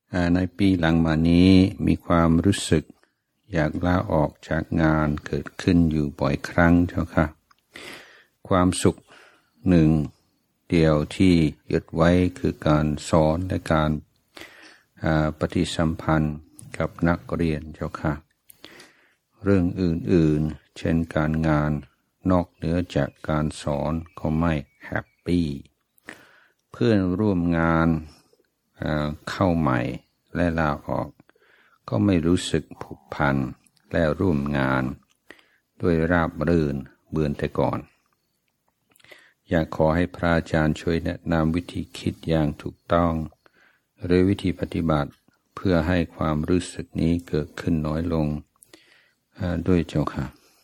ในปีหลังมานี้มีความรู้สึกอยากลาออกจากงานเกิดขึ้นอยู่บ่อยครั้งเจ้าค่ะความสุขหนึ่งเดียวที่ยึดไว้คือการสอนและการปฏิสัมพันธ์กับนักเรียนเจ้าค่ะเรื่องอื่นๆเช่นการงานนอกเหนือจากการสอนก็ไม่แฮปปี้เพื่อนร่วมงานเข้าใหม่และลาออกก็ไม่รู้สึกผูกพันและร่วมงานด้วยราบรื่นเหมือนแต่ก่อนอยากขอให้พระอาจารย์ช่วยแนะนำวิธีคิดอย่างถูกต้องหรือวิธีปฏิบัติเพื่อให้ความรู้สึกนี้เกิดขึ้นน้อยลงด้วยเจ้าค่ะ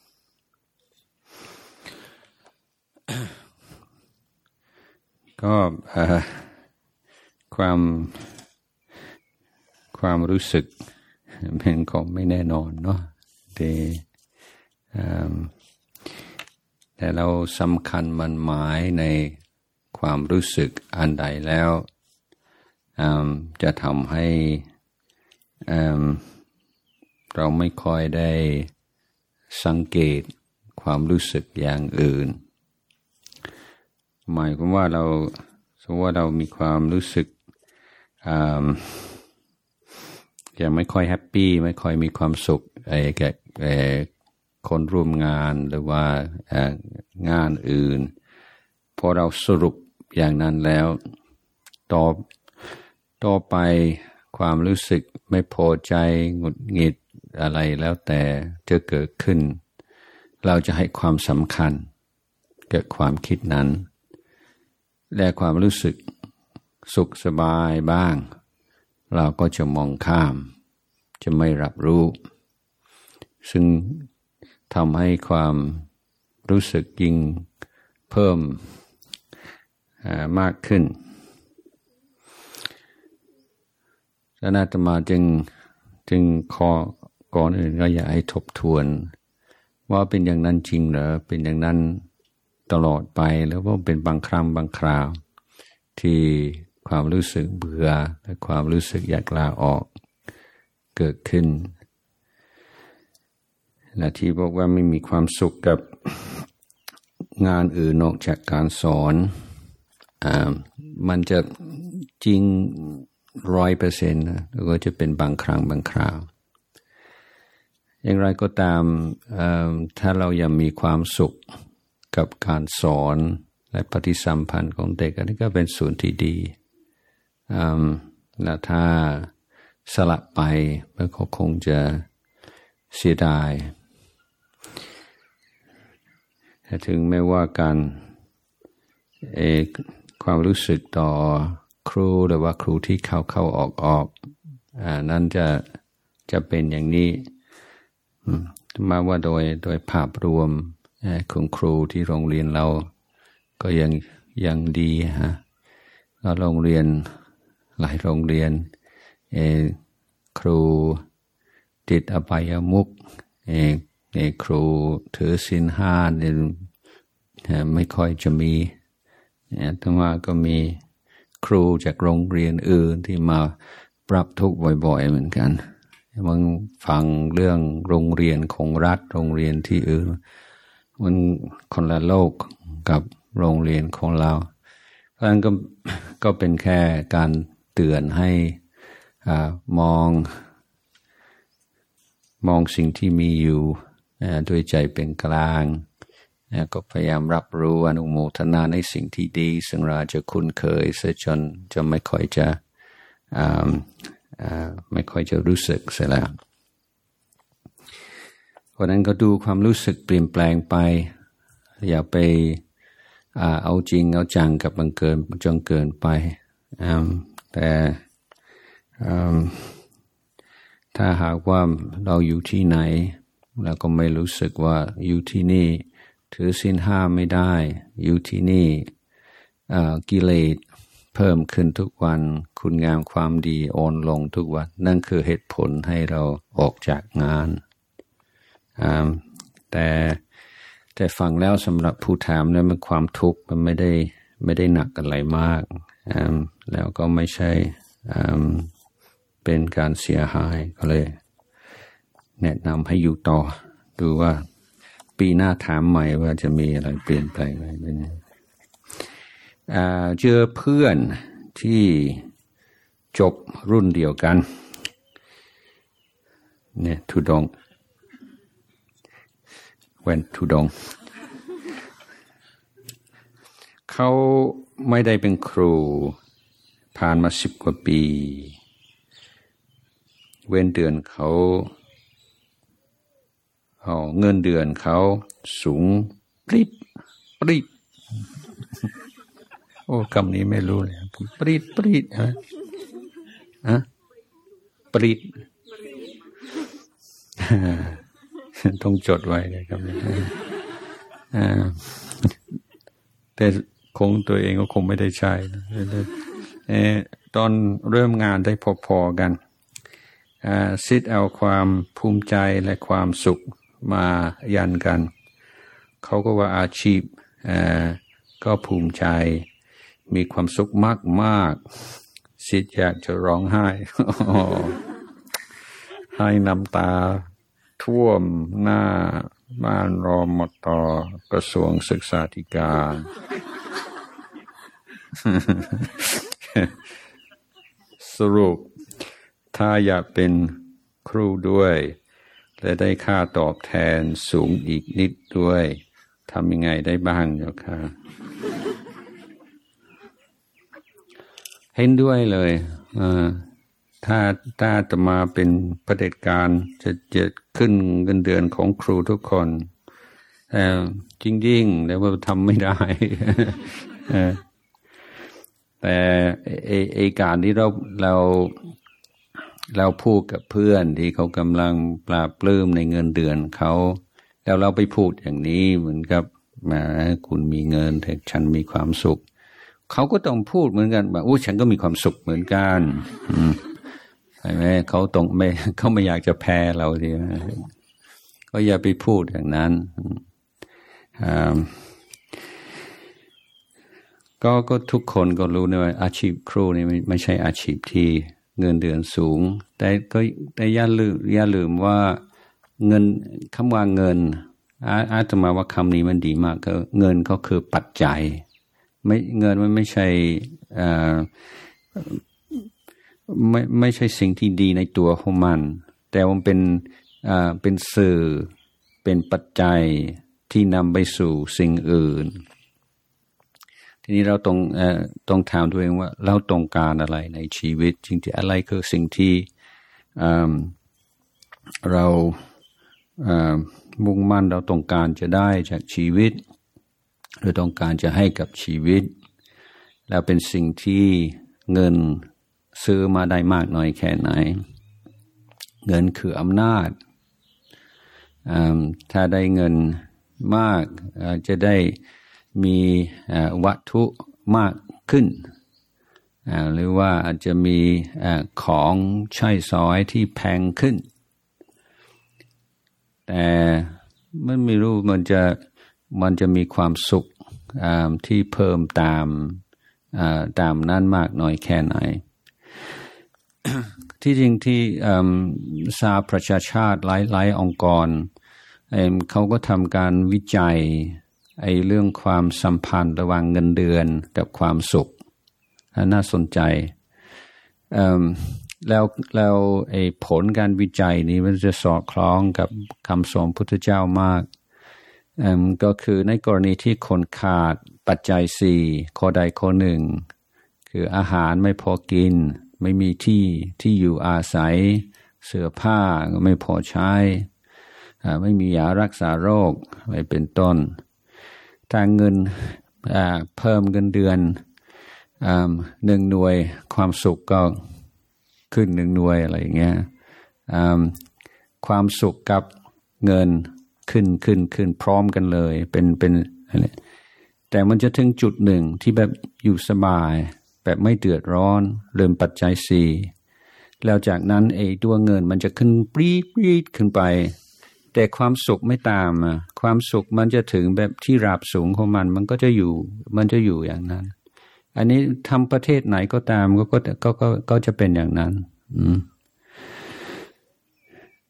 ก็ความรู้สึกเป็นของไม่แน่นอนเนาะแต่เราสำคัญมันหมายในความรู้สึกอันใดแล้วจะทำให้เราไม่ค่อยได้สังเกตความรู้สึกอย่างอื่นหมายความว่าสมมติว่าเรามีความรู้สึกยังไม่ค่อยแฮปปี้ไม่ค่อยมีความสุขกับคนร่วมงานหรือว่างานอื่นพอเราสรุปอย่างนั้นแล้วต่อไปความรู้สึกไม่พอใจหงุดหงิดอะไรแล้วแต่จะเกิดขึ้นเราจะให้ความสำคัญกับความคิดนั้นและความรู้สึกสุขสบายบ้างเราก็จะมองข้ามจะไม่รับรู้ซึ่งทำให้ความรู้สึกยิ่งเพิ่มมากขึ้นและอาตมาจึงขอก่อนอื่นก็อยากให้ทบทวนว่าเป็นอย่างนั้นจริงเหรอเป็นอย่างนั้นตลอดไปหรือว่าเป็นบางครั้งบางคราวที่ความรู้สึกเบื่อและความรู้สึกอยากลาออกเกิดขึ้นและที่บอกว่าไม่มีความสุขกับงานอื่นนอกจากการสอนมันจะจริง100%นะแล้วก็จะเป็นบางครั้งบางคราวอย่างไรก็ตามถ้าเรายังมีความสุขกับการสอนและปฏิสัมพันธ์ของเด็กอันนี้ก็เป็นส่วนที่ดีและถ้าสลับไปมันก็คงจะเสียดายแต่ถึงแม้ว่าการความรู้สึกต่อครูหรือว่าครูที่เข้าออกนั่นจะเป็นอย่างนี้มาว่าโดยภาพรวมของครูที่โรงเรียนเราก็ยังดีฮะก็โรงเรียนหลายโรงเรียนครูติดอบายมุขครูถือศีล5เนี่ยไม่ค่อยจะมีแต่ว่าก็มีครูจากโรงเรียนอื่นที่มาปรับทุกข์บ่อยๆเหมือนกันมันฟังเรื่องโรงเรียนของรัฐโรงเรียนที่อื่นมันคนละโลกกับโรงเรียนของเราเพราะฉะนั้นก็เป็นแค่การเตือนให้มองสิ่งที่มีอยู่ด้วยใจเป็นกลางก็พยายามรับรู้อนุโมทนาในสิ่งที่ดีซึ่งเราจะคุ้นเคยซะจนไม่ค่อยจะรู้สึกเสียแล้วเพราะนั้นก็ดูความรู้สึกเปลี่ยนแปลงไปอย่าไปเอาจริงเอาจังกับมันจนเกินไปแต่ถ้าหากว่าเราอยู่ที่ไหนแล้วก็ไม่รู้สึกว่าอยู่ที่นี่ถือศีล5ไม่ได้อยู่ที่นี่กิเลสเพิ่มขึ้นทุกวันคุณงามความดีอ่อนลงทุกวันนั่นคือเหตุผลให้เราออกจากงานแต่ฟังแล้วสำหรับผู้ถามเนี่ยมันความทุกข์มันไม่ได้หนักอะไรมากแล้วก็ไม่ใช่เป็นการเสียหายก็เลยแนะนำให้อยู่ต่อดูว่าปีหน้าถามใหม่ว่าจะมีอะไรเปลี่ยนแปลงอะไรไหมเจอเพื่อนที่จบรุ่นเดียวกันเนี่ยทุดงเว้นทุดงเขาไม่ได้เป็นครูผ่านมา10 กว่าปีเว้นเดือนเขาเงินเดือนเขาสูงปริดโอ้คำนี้ไม่รู้เลยปริดฮะปริดต้องจดไว้เลยครับแต่คงตัวเองก็คงไม่ได้ใช้ตอนเริ่มงานได้พอๆกันซิดเอาความภูมิใจและความสุขมายันกันเขาก็ว่าอาชีพก็ภูมิใจมีความสุขมากๆซิดอยากจะร้องไห้ ให้น้ำตาท่วมหน้าบ้านรมต.กระทรวงศึกษาธิการ สรุปถ้าอยากเป็นครูด้วยและได้ค่าตอบแทนสูงอีกนิดด้วยทำยังไงได้บ้างเจ้าค่ะ เห็นด้วยเลยถ้าจะมาเป็นเผด็จการจะขึ้นเงินเดือนของครูทุกคนจริงๆแต่ว่าทำไม่ได้ แต่ไอการที่เราพูดกับเพื่อนที่เขากำลังปราบปลื้มในเงินเดือนเขาแล้วเราไปพูดอย่างนี้เหมือนกับคุณมีเงินแต่ฉันมีความสุขเขาก็ต้องพูดเหมือนกันว่าโอ้ฉันก็มีความสุขเหมือนกันใช่ไหมเขาไม่อยากจะแพ้เราทีก็อย่าไปพูดอย่างนั้นก็ทุกคนก็รู้นะว่าอาชีพครูนี่ไม่ใช่อาชีพที่เงินเดือนสูงแต่อย่าลืมว่าเงินคำว่าเงินอาจจะมาว่าคำนี้มันดีมากก็เงินก็คือปัจจัยเงินมันไม่ใช่ไม่ใช่สิ่งที่ดีในตัวของมันแต่มันเป็นสื่อเป็นปัจจัยที่นำไปสู่สิ่งอื่นทีนี้เราต้องถามตัวเองว่าเราต้องการอะไรในชีวิตจริงๆอะไรคือสิ่งที่เรามุ่งมั่นเราต้องการจะได้จากชีวิตหรือต้องการจะให้กับชีวิตแล้วเป็นสิ่งที่เงินซื้อมาได้มากน้อยแค่ไหนเงินคืออำนาจถ้าได้เงินมากจะได้มีวัตถุมากขึ้นหรือว่าอาจจะมีของใช้สอยที่แพงขึ้นแต่มันไม่รู้มันจะมีความสุขที่เพิ่มตามนั้นมากน้อยแค่ไหน ที่จริงที่สหประชาชาติหลายองค์กรเขาก็ทำการวิจัยเรื่องความสัมพันธ์ระหว่างเงินเดือนกับความสุขน่าสนใจแล้วผลการวิจัยนี้มันจะสอดคล้องกับคำสอนพุทธเจ้ามากก็คือในกรณีที่คนขาดปัจจัย4ข้อใดข้อหนึ่งคืออาหารไม่พอกินไม่มีที่อยู่อาศัยเสื้อผ้าก็ไม่พอใช้ไม่มียารักษาโรคอะไรเป็นต้นถ้าเงินเพิ่มเงินเดือน1 หน่วยความสุขก็ขึ้น1 หน่วยอะไรอย่างเงี้ยความสุขกับเงินขึ้นพร้อมกันเลยเป็นอะไรแต่มันจะถึงจุดหนึ่งที่แบบอยู่สบายแบบไม่เดือดร้อนเริ่มปัจจัย4แล้วจากนั้นตัวเงินมันจะขึ้นปรี๊ดขึ้นไปแต่ความสุขไม่ตามความสุขมันจะถึงแบบที่ราบสูงของมันก็จะอยู่อย่างนั้น อันนี้ทำประเทศไหนก็ตามก็จะเป็นอย่างนั้น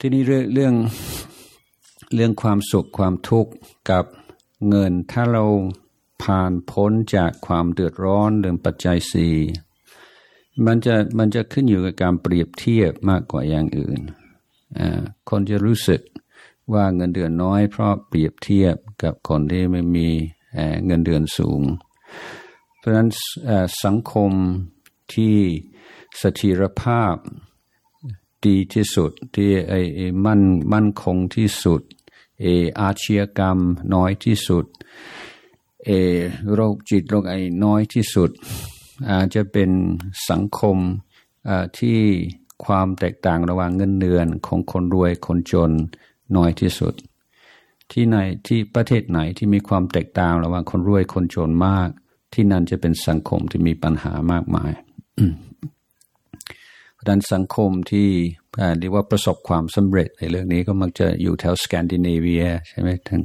ทีนี้เรื่องความสุขความทุกข์กับเงินถ้าเราผ่านพ้นจากความเดือดร้อนเรื่องปัจจัยสี่มันจะขึ้นอยู่กับการเปรียบเทียบมากกว่าอย่างอื่นคนจะรู้สึกว่าเงินเดือนน้อยเพราะเปรียบเทียบกับคนที่ไม่มีเงินเดือนสูงเพราะฉะนั้นสังคมที่เสถียรภาพดีที่สุดที่มั่นคงที่สุดอาชญากรรมน้อยที่สุดโรคจิตโรคน้อยที่สุดจะเป็นสังคมที่ความแตกต่างระหว่างเงินเดือนของคนรวยคนจนน้อยที่สุดที่ประเทศไหนที่มีความแตกต่างระหว่างคนรวยคนจนมากที่นั่นจะเป็นสังคมที่มีปัญหามากมาย เพราะฉะนั้นสังคมที่เรียกว่าประสบความสำเร็จในเรื่องนี้ก็มักจะอยู่แถวสแกนดิเนเวียใช่ไหมท่าน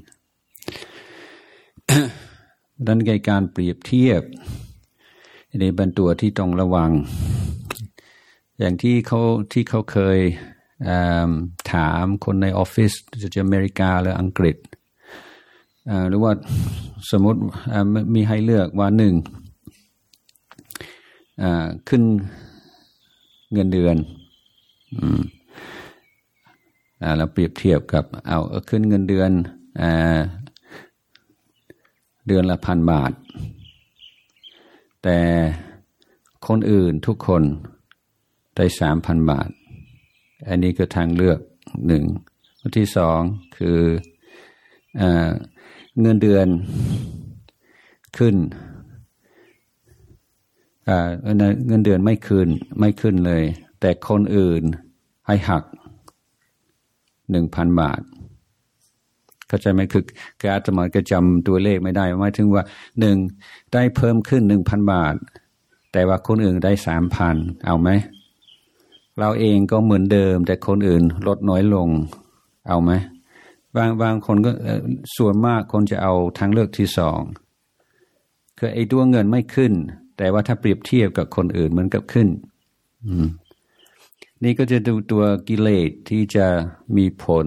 ดังนั้นการเปรียบเทียบในบรรตัวที่ต้องระวังอย่างที่เขาเคยถามคนในออฟฟิศจะอเมริกาหรืออังกฤษหรือว่าสมมติมีให้เลือกว่าหนึ่งขึ้นเงินเดือนแล้วเปรียบเทียบกับขึ้นเงินเดือนเดือนละ1,000 บาทแต่คนอื่นทุกคนได้ 3,000 บาทอันนี้คือทางเลือกหนึ่งข้อที่สองคือเงินเดือนขึ้นเงินเดือนไม่ขึ้นเลยแต่คนอื่นให้หัก 1,000 บาทเข้าใจไหมคืออาตมาก็จำตัวเลขไม่ได้หมายถึงว่าหนึ่งได้เพิ่มขึ้น 1,000 บาทแต่ว่าคนอื่นได้ 3,000 เอาไหมเราเองก็เหมือนเดิมแต่คนอื่นลดน้อยลงเอาไหมบางคนก็ส่วนมากคนจะเอาทางเลือกที่สองคือไอ้ตัวเงินไม่ขึ้นแต่ว่าถ้าเปรียบเทียบกับคนอื่นเหมือนกับขึ้นนี่ก็จะดูตัวกิเลสที่จะมีผล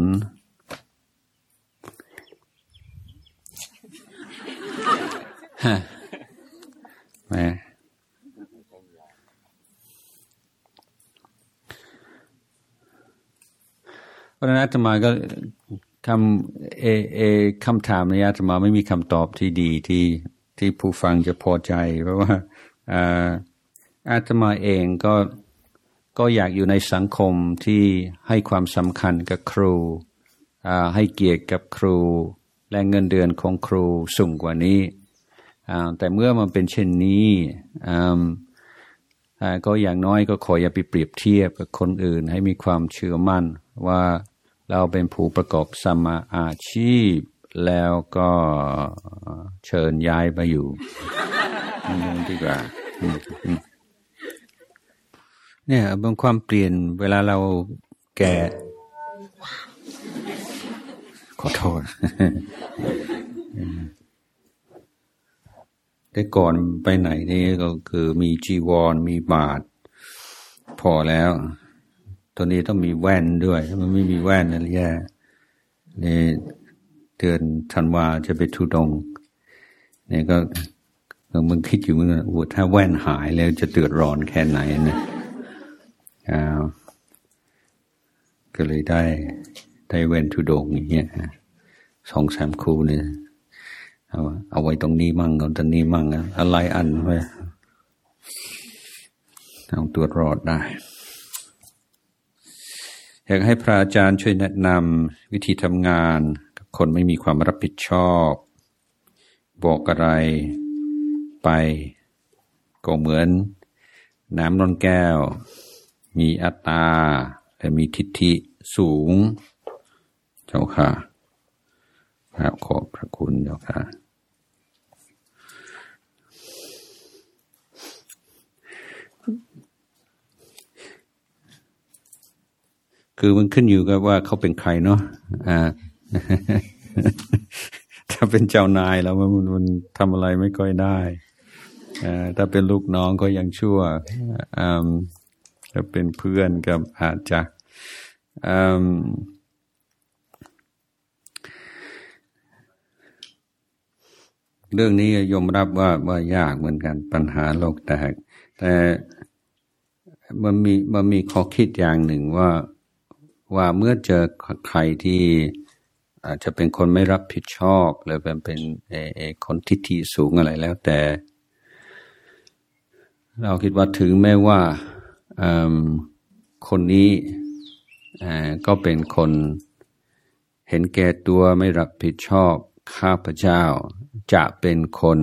แหมเพราะฉะนั้นอาตมาก็คำถามในอาตมาไม่มีคำตอบที่ดีที่ผู้ฟังจะพอใจเพราะว่าอาตมาเองก็อยากอยู่ในสังคมที่ให้ความสำคัญกับครูให้เกียรติกับครูและเงินเดือนของครูสูงกว่านี้แต่เมื่อมันเป็นเช่นนี้ก็อย่างน้อยก็ขออย่าไปเปรียบเทียบกับคนอื่นให้มีความเชื่อมั่นว่าเราเป็นผู้ประกอบสัมมาอาชีพแล้วก็เชิญย้ายไปอยู่ดีกว่าเนี่ยบางความเปลี่ยนเวลาเราแก่ขอโทษแต่ก่อนไปไหนนี่ก็คือมีจีวรมีบาทพอแล้วตอนนี้ต้องมีแว่นด้วยถ้ามันไม่มีแว่นนั่นแย่นี่เดือนธันวาจะไปทุดงนี่ก็มึงคิดอยู่มึงว่าถ้าแว่นหายแล้วจะเดือดร้อนแค่ไหนนะก็เลยได้แว่นทุดงอย่างเงี้ย2-3 คู่เนี่ยเอาไว้ตรงนี้มั่งเอาตรงนี้มั่งอะไรอันไว้เอาตัวรอดได้อยากให้พระอาจารย์ช่วยแนะนำวิธีทำงานกับคนไม่มีความรับผิดชอบบอกอะไรไปก็เหมือนน้ำล้นแก้วมีอัตตาและมีทิฏฐิสูงเจ้าค่ะครับขอบพระคุณเจ้าค่ะคือมันขึ้นอยู่กับว่าเขาเป็นใครเนาะถ้าเป็นเจ้านายแล้วมันทำอะไรไม่ค่อยได้ถ้าเป็นลูกน้องก็ยังชั่วถ้าเป็นเพื่อนกับอาจจะเรื่องนี้ยอมรับว่ายากเหมือนกันปัญหาโลกแตกแต่มันมีข้อคิดอย่างหนึ่งว่าเมื่อเจอใครที่อาจจะเป็นคนไม่รับผิดชอบหรือเป็นคนทิฐิสูงอะไรแล้วแต่เราคิดว่าถึงแม้ว่าคนนี้ก็เป็นคนเห็นแก่ตัวไม่รับผิดชอบข้าพเจ้าจะเป็นคน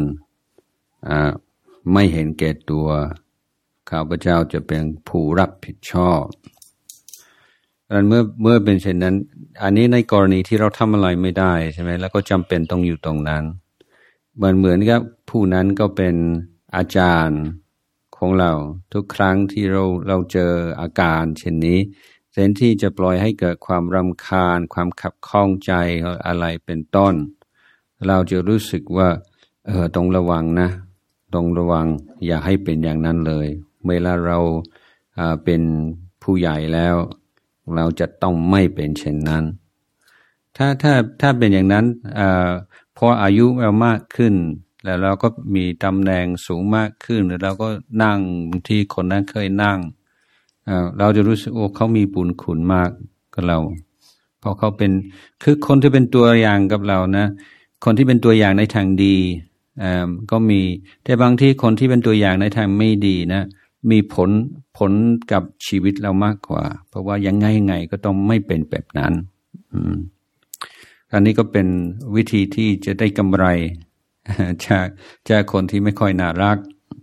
ไม่เห็นแก่ตัวข้าพเจ้าจะเป็นผู้รับผิดชอบดังนั้นเมื่อเป็นเช่นนั้นอันนี้ในกรณีที่เราทำอะไรไม่ได้ใช่ไหมแล้วก็จำเป็นต้องอยู่ตรงนั้นเหมือนกับผู้นั้นก็เป็นอาจารย์ของเราทุกครั้งที่เราเจออาการเช่นนี้แทนที่จะปล่อยให้เกิดความรำคาญความขับข้องใจอะไรเป็นต้นเราจะรู้สึกว่าต้องระวังนะต้องระวังอย่าให้เป็นอย่างนั้นเลยเวลาเราเป็นผู้ใหญ่แล้วเราจะต้องไม่เป็นเช่นนั้นถ้าเป็นอย่างนั้นพออายุเรามากขึ้นแล้วเราก็มีตำแหน่งสูงมากขึ้นแล้วเราก็นั่งบางทีคนนั้นเคยนั่งเราจะรู้สึกเขามีบุญคุณมากกับเราเพราะเขาเป็นคือคนที่เป็นตัวอย่างกับเรานะคนที่เป็นตัวอย่างในทางดีก็มีแต่บางทีคนที่เป็นตัวอย่างในทางไม่ดีนะมีผลกับชีวิตเรามากกว่าเพราะว่ายังไงก็ต้องไม่เป็นแบบนั้นอันนี้ก็เป็นวิธีที่จะได้กำไรจากคนที่ไม่ค่อยน่ารัก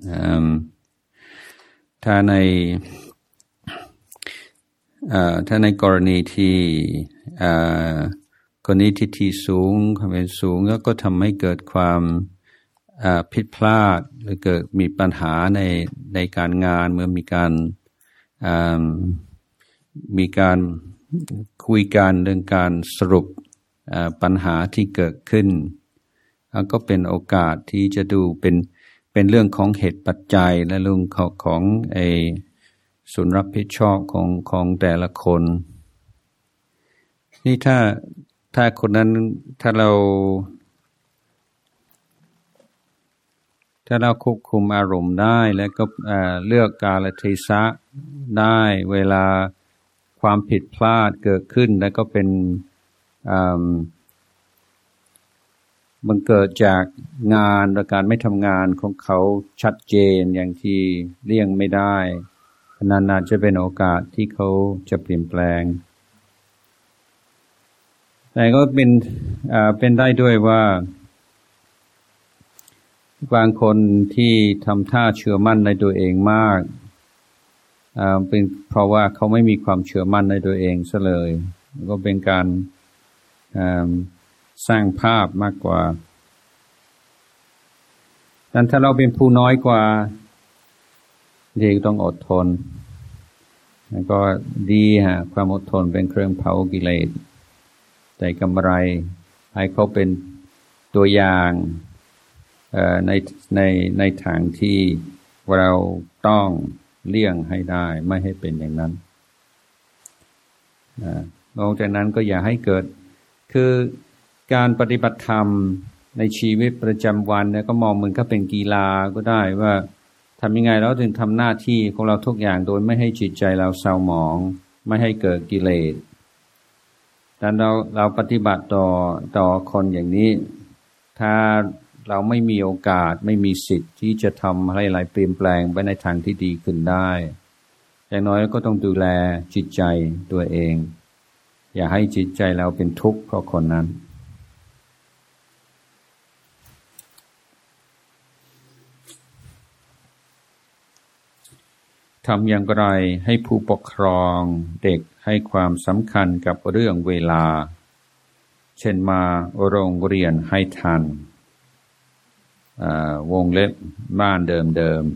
ถ้าในกรณีที่คนนี้ทิฐิสูงความเป็นสูงก็ทำให้เกิดความผิดพลาดหรือเกิดมีปัญหาในการงานเมื่อมีการคุยกันเรื่องการสรุปปัญหาที่เกิดขึ้นก็เป็นโอกาสที่จะดูเป็นเรื่องของเหตุปัจจัยและเรื่องของส่วนรับผิดชอบของแต่ละคนนี่ถ้าคนนั้นถ้าเราควบคุมอารมณ์ได้แล้วก็เลือกกาลเทศะได้เวลาความผิดพลาดเกิดขึ้นแล้วก็เป็นมันเกิดจากงานและการไม่ทำงานของเขาชัดเจนอย่างที่เลี่ยงไม่ได้นานๆจะเป็นโอกาสที่เขาจะเปลี่ยนแปลงแต่ก็เป็นได้ด้วยว่าบางคนที่ทำท่าเชื่อมั่นในตัวเองมากเป็นเพราะว่าเขาไม่มีความเชื่อมั่นในตัวเองซะเลยก็เป็นการสร้างภาพมากกว่าดังนั้นถ้าเราเป็นผู้น้อยกว่าเด็กต้องอดทนแล้วก็ดีความอดทนเป็นเครื่องเผากิเลสแต่กำไรให้เขาเป็นตัวอย่างในทางที่เราต้องเลี่ยงให้ได้ไม่ให้เป็นอย่างนั้นนอกจากนั้นก็อย่าให้เกิดคือการปฏิบัติธรรมในชีวิตประจำวันเนี่ยก็มองเหมือนกับเป็นกีฬาก็ได้ว่าทำยังไงเราถึงทำหน้าที่ของเราทุกอย่างโดยไม่ให้จิตใจเราเศร้าหมองไม่ให้เกิดกิเลสแต่เราปฏิบัติต่อคนอย่างนี้ถ้าเราไม่มีโอกาสไม่มีสิทธิ์ที่จะทำอะไรเปลี่ยนแปลงไปในทางที่ดีขึ้นได้อย่างน้อยก็ต้องดูแลจิตใจตัวเองอย่าให้จิตใจเราเป็นทุกข์เพราะคนนั้นทำอย่างไรให้ผู้ปกครองเด็กให้ความสำคัญกับเรื่องเวลาเช่นมาโรงเรียนให้ทันวงเล็บบ้านเดิม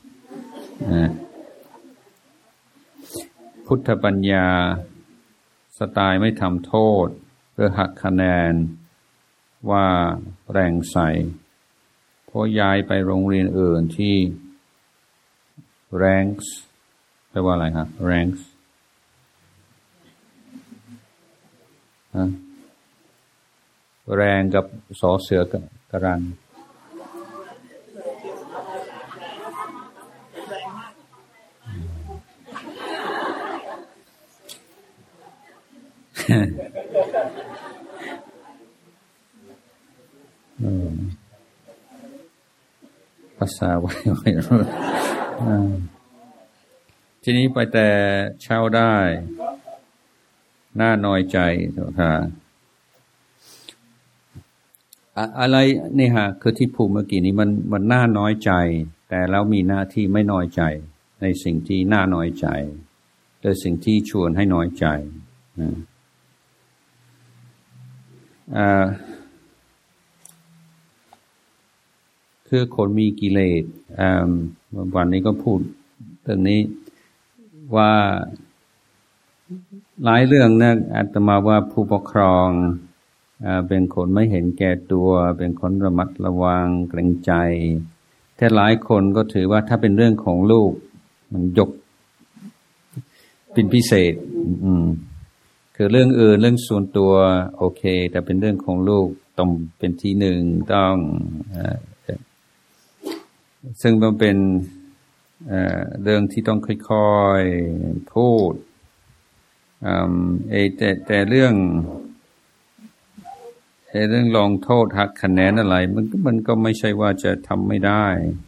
พุทธปัญญาสไตล์ไม่ทำโทษเพื่อหักคะแนนว่าแรงใส่เพราะย้ายไปโรงเรียนอื่นที่ ranks แปลว่าอะไรครับ ranks แรงกับสอเสือกับกรันภาษาไว้ทีนี้ไปแต่เช่าได้น่าน้อยใจค่ะอะไรนี่ฮะคือที่พูดเมื่อกี้นี้มันน่าน้อยใจแต่เรามีหน้าที่ไม่น้อยใจในสิ่งที่น่าน้อยใจโดยสิ่งที่ชวนให้น้อยใจคือคนมีกิเลสวันนี้ก็พูดเรื่องนี้ว่าหลายเรื่องนะอาตมาว่าผู้ปกครองเป็นคนไม่เห็นแก่ตัวเป็นคนระมัดระวังเกรงใจแต่หลายคนก็ถือว่าถ้าเป็นเรื่องของลูกมันยกเป็นพิเศษคือเรื่องอื่นเรื่องส่วนตัวโอเคแต่เป็นเรื่องของลูกต้องเป็นที่หนึ่งต้องซึ่งมันเป็นเรื่องที่ต้องค่อยๆพูดแต่เรื่องลงโทษหักคะแนนอะไรมันก็ไม่ใช่ว่าจะทำไม่ได้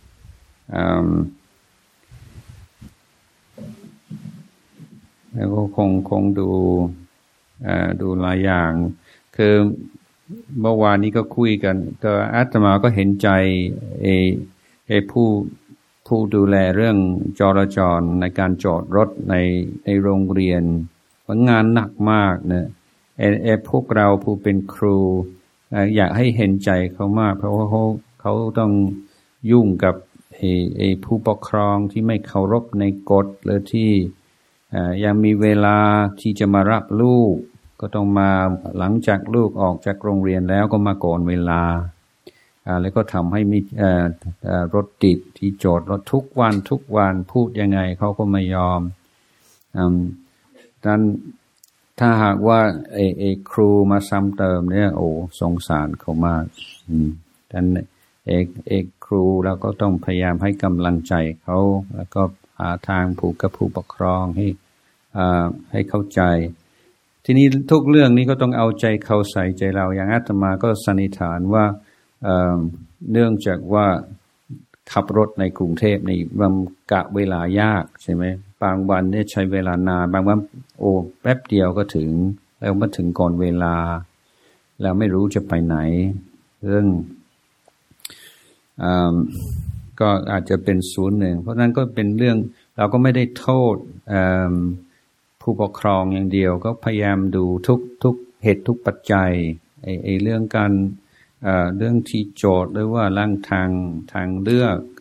แล้วก็คงดูหลายอย่างคือเมื่อวานนี้ก็คุยกันก็อาตมาก็เห็นใจผู้ดูแลเรื่องจราจรในการจอดรถในโรงเรียนงานหนักมากเนี่ยพวกเราผู้เป็นครูอยากให้เห็นใจเขามากเพราะว่าเขาต้องยุ่งกับผู้ปกครองที่ไม่เคารพในกฎหรือที่ยังมีเวลาที่จะมารับลูกก็ต้องมาหลังจากลูกออกจากโรงเรียนแล้วก็มาก่อนเวลาแล้วก็ทำให้มีรถติดที่จอดรถทุกวันพูดยังไงเขาก็ไม่ยอมนั้นถ้าหากว่าครูมาซ้ำเติมเนี่ยโอ้สงสารเขามากดังนั้นครูเราก็ต้องพยายามให้กำลังใจเขาแล้วก็หาทางผูกกับผู้ปกครองให้เข้าใจทีนี้ทุกเรื่องนี้ก็ต้องเอาใจเขาใส่ใจเราอย่างอาตมาก็สันนิษฐานว่าเนื่องจากว่าขับรถในกรุงเทพในมันกะเวลายากใช่ไหมบางวันเนี่ยใช้เวลานานบางวันโอ้แป๊บเดียวก็ถึงแล้วมาถึงก่อนเวลาแล้วไม่รู้จะไปไหนเรื่องก็อาจจะเป็นส่วนหนึ่งเพราะนั้นก็เป็นเรื่องเราก็ไม่ได้โทษผู้ปกครองอย่างเดียวก็พยายามดูทุกเหตุทุกปัจจัยเรื่องการเรื่องที่โจทย์หรือว่าร่างทางเลือก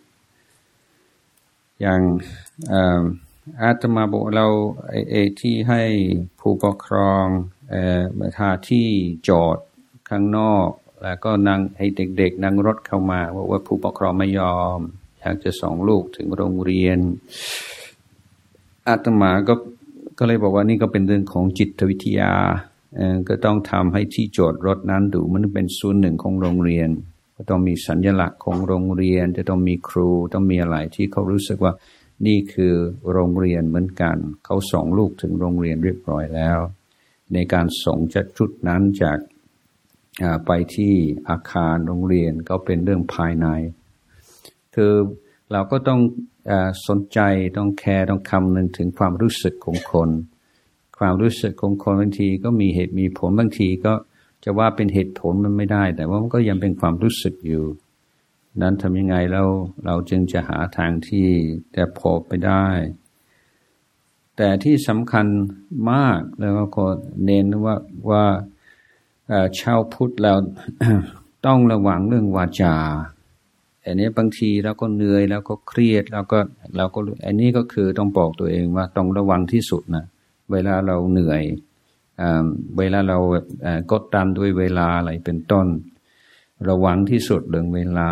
อย่างอาตมาบอกเราที่ให้ผู้ปกครองมาทาที่จอดข้างนอกแล้วก็นั่งให้เด็กๆนั่งรถเข้ามาว่าผู้ปกครองไม่ยอมอยากจะส่งลูกถึงโรงเรียนอาตมาก็เลยบอกว่านี่ก็เป็นเรื่องของจิตวิทยาก็ต้องทำให้ที่จอดรถนั้นดูมันเป็นส่วนหนึ่งของโรงเรียนก็ต้องมีสัญลักษณ์ของโรงเรียนจะต้องมีครูต้องมีอะไรที่เขารู้สึกว่านี่คือโรงเรียนเหมือนกันเขาส่งลูกถึงโรงเรียนเรียบร้อยแล้วในการส่งจากจุดนั้นจากไปที่อาคารโรงเรียนก็เป็นเรื่องภายในคือเราก็ต้องสนใจต้องแคร์ต้องคำนึงถึงความรู้สึกของคนความรู้สึกของคนบางทีก็มีเหตุมีผลบางทีก็จะว่าเป็นเหตุผลมันไม่ได้แต่ว่ามันก็ยังเป็นความรู้สึกอยู่นั้นทำยังไงเราจึงจะหาทางที่จะพอไปได้แต่ที่สำคัญมากแล้วก็เน้นว่าชาวพุทธเรา ต้องระวังเรื่องวาจาอันนี้บางทีเราก็เหนื่อยแล้วก็เครียดเราก็อันนี้ก็คือต้องบอกตัวเองว่าต้องระวังที่สุดนะเวลาเราเหนื่อยเวลาเรากดดันด้วยเวลาอะไรเป็นต้นระวังที่สุดเรื่องเวลา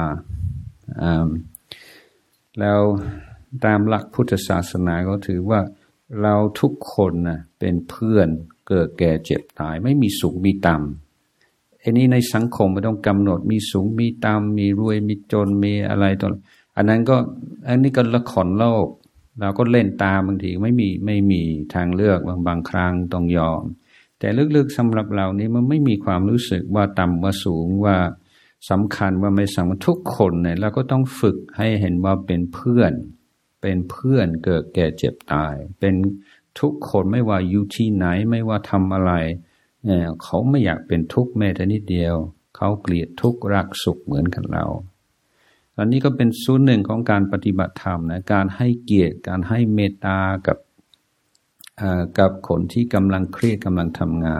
แล้วตามหลักพุทธศาสนาก็ถือว่าเราทุกคนนะเป็นเพื่อนเกิดแก่เจ็บตายไม่มีสูงมีต่ำอันนี้ในสังคมไม่ต้องกำหนดมีสูงมีต่ำมีรวยมีจนมีอะไรตัวอันนี้ก็ละครโลกเราก็เล่นตามบางทีไม่มีทางเลือกบางครั้งต้องยอมแต่ลึกๆสำหรับเรานี่มันไม่มีความรู้สึกว่าต่ำว่าสูงว่าสำคัญว่าไม่สำคัญทุกคนเนี่ยเราก็ต้องฝึกให้เห็นว่าเป็นเพื่อนเกิดแก่เจ็บตายเป็นทุกคนไม่ว่าอยู่ที่ไหนไม่ว่าทำอะไรเขาไม่อยากเป็นทุกข์แม้แต่นิดเดียวเขาเกลียดทุกข์รักสุขเหมือนกันเราอันนี้ก็เป็นส่วนหนึ่งของการปฏิบัติธรรมนะการให้เกียรติการให้เมตตากับคนที่กำลังเครียดกำลังทำงาน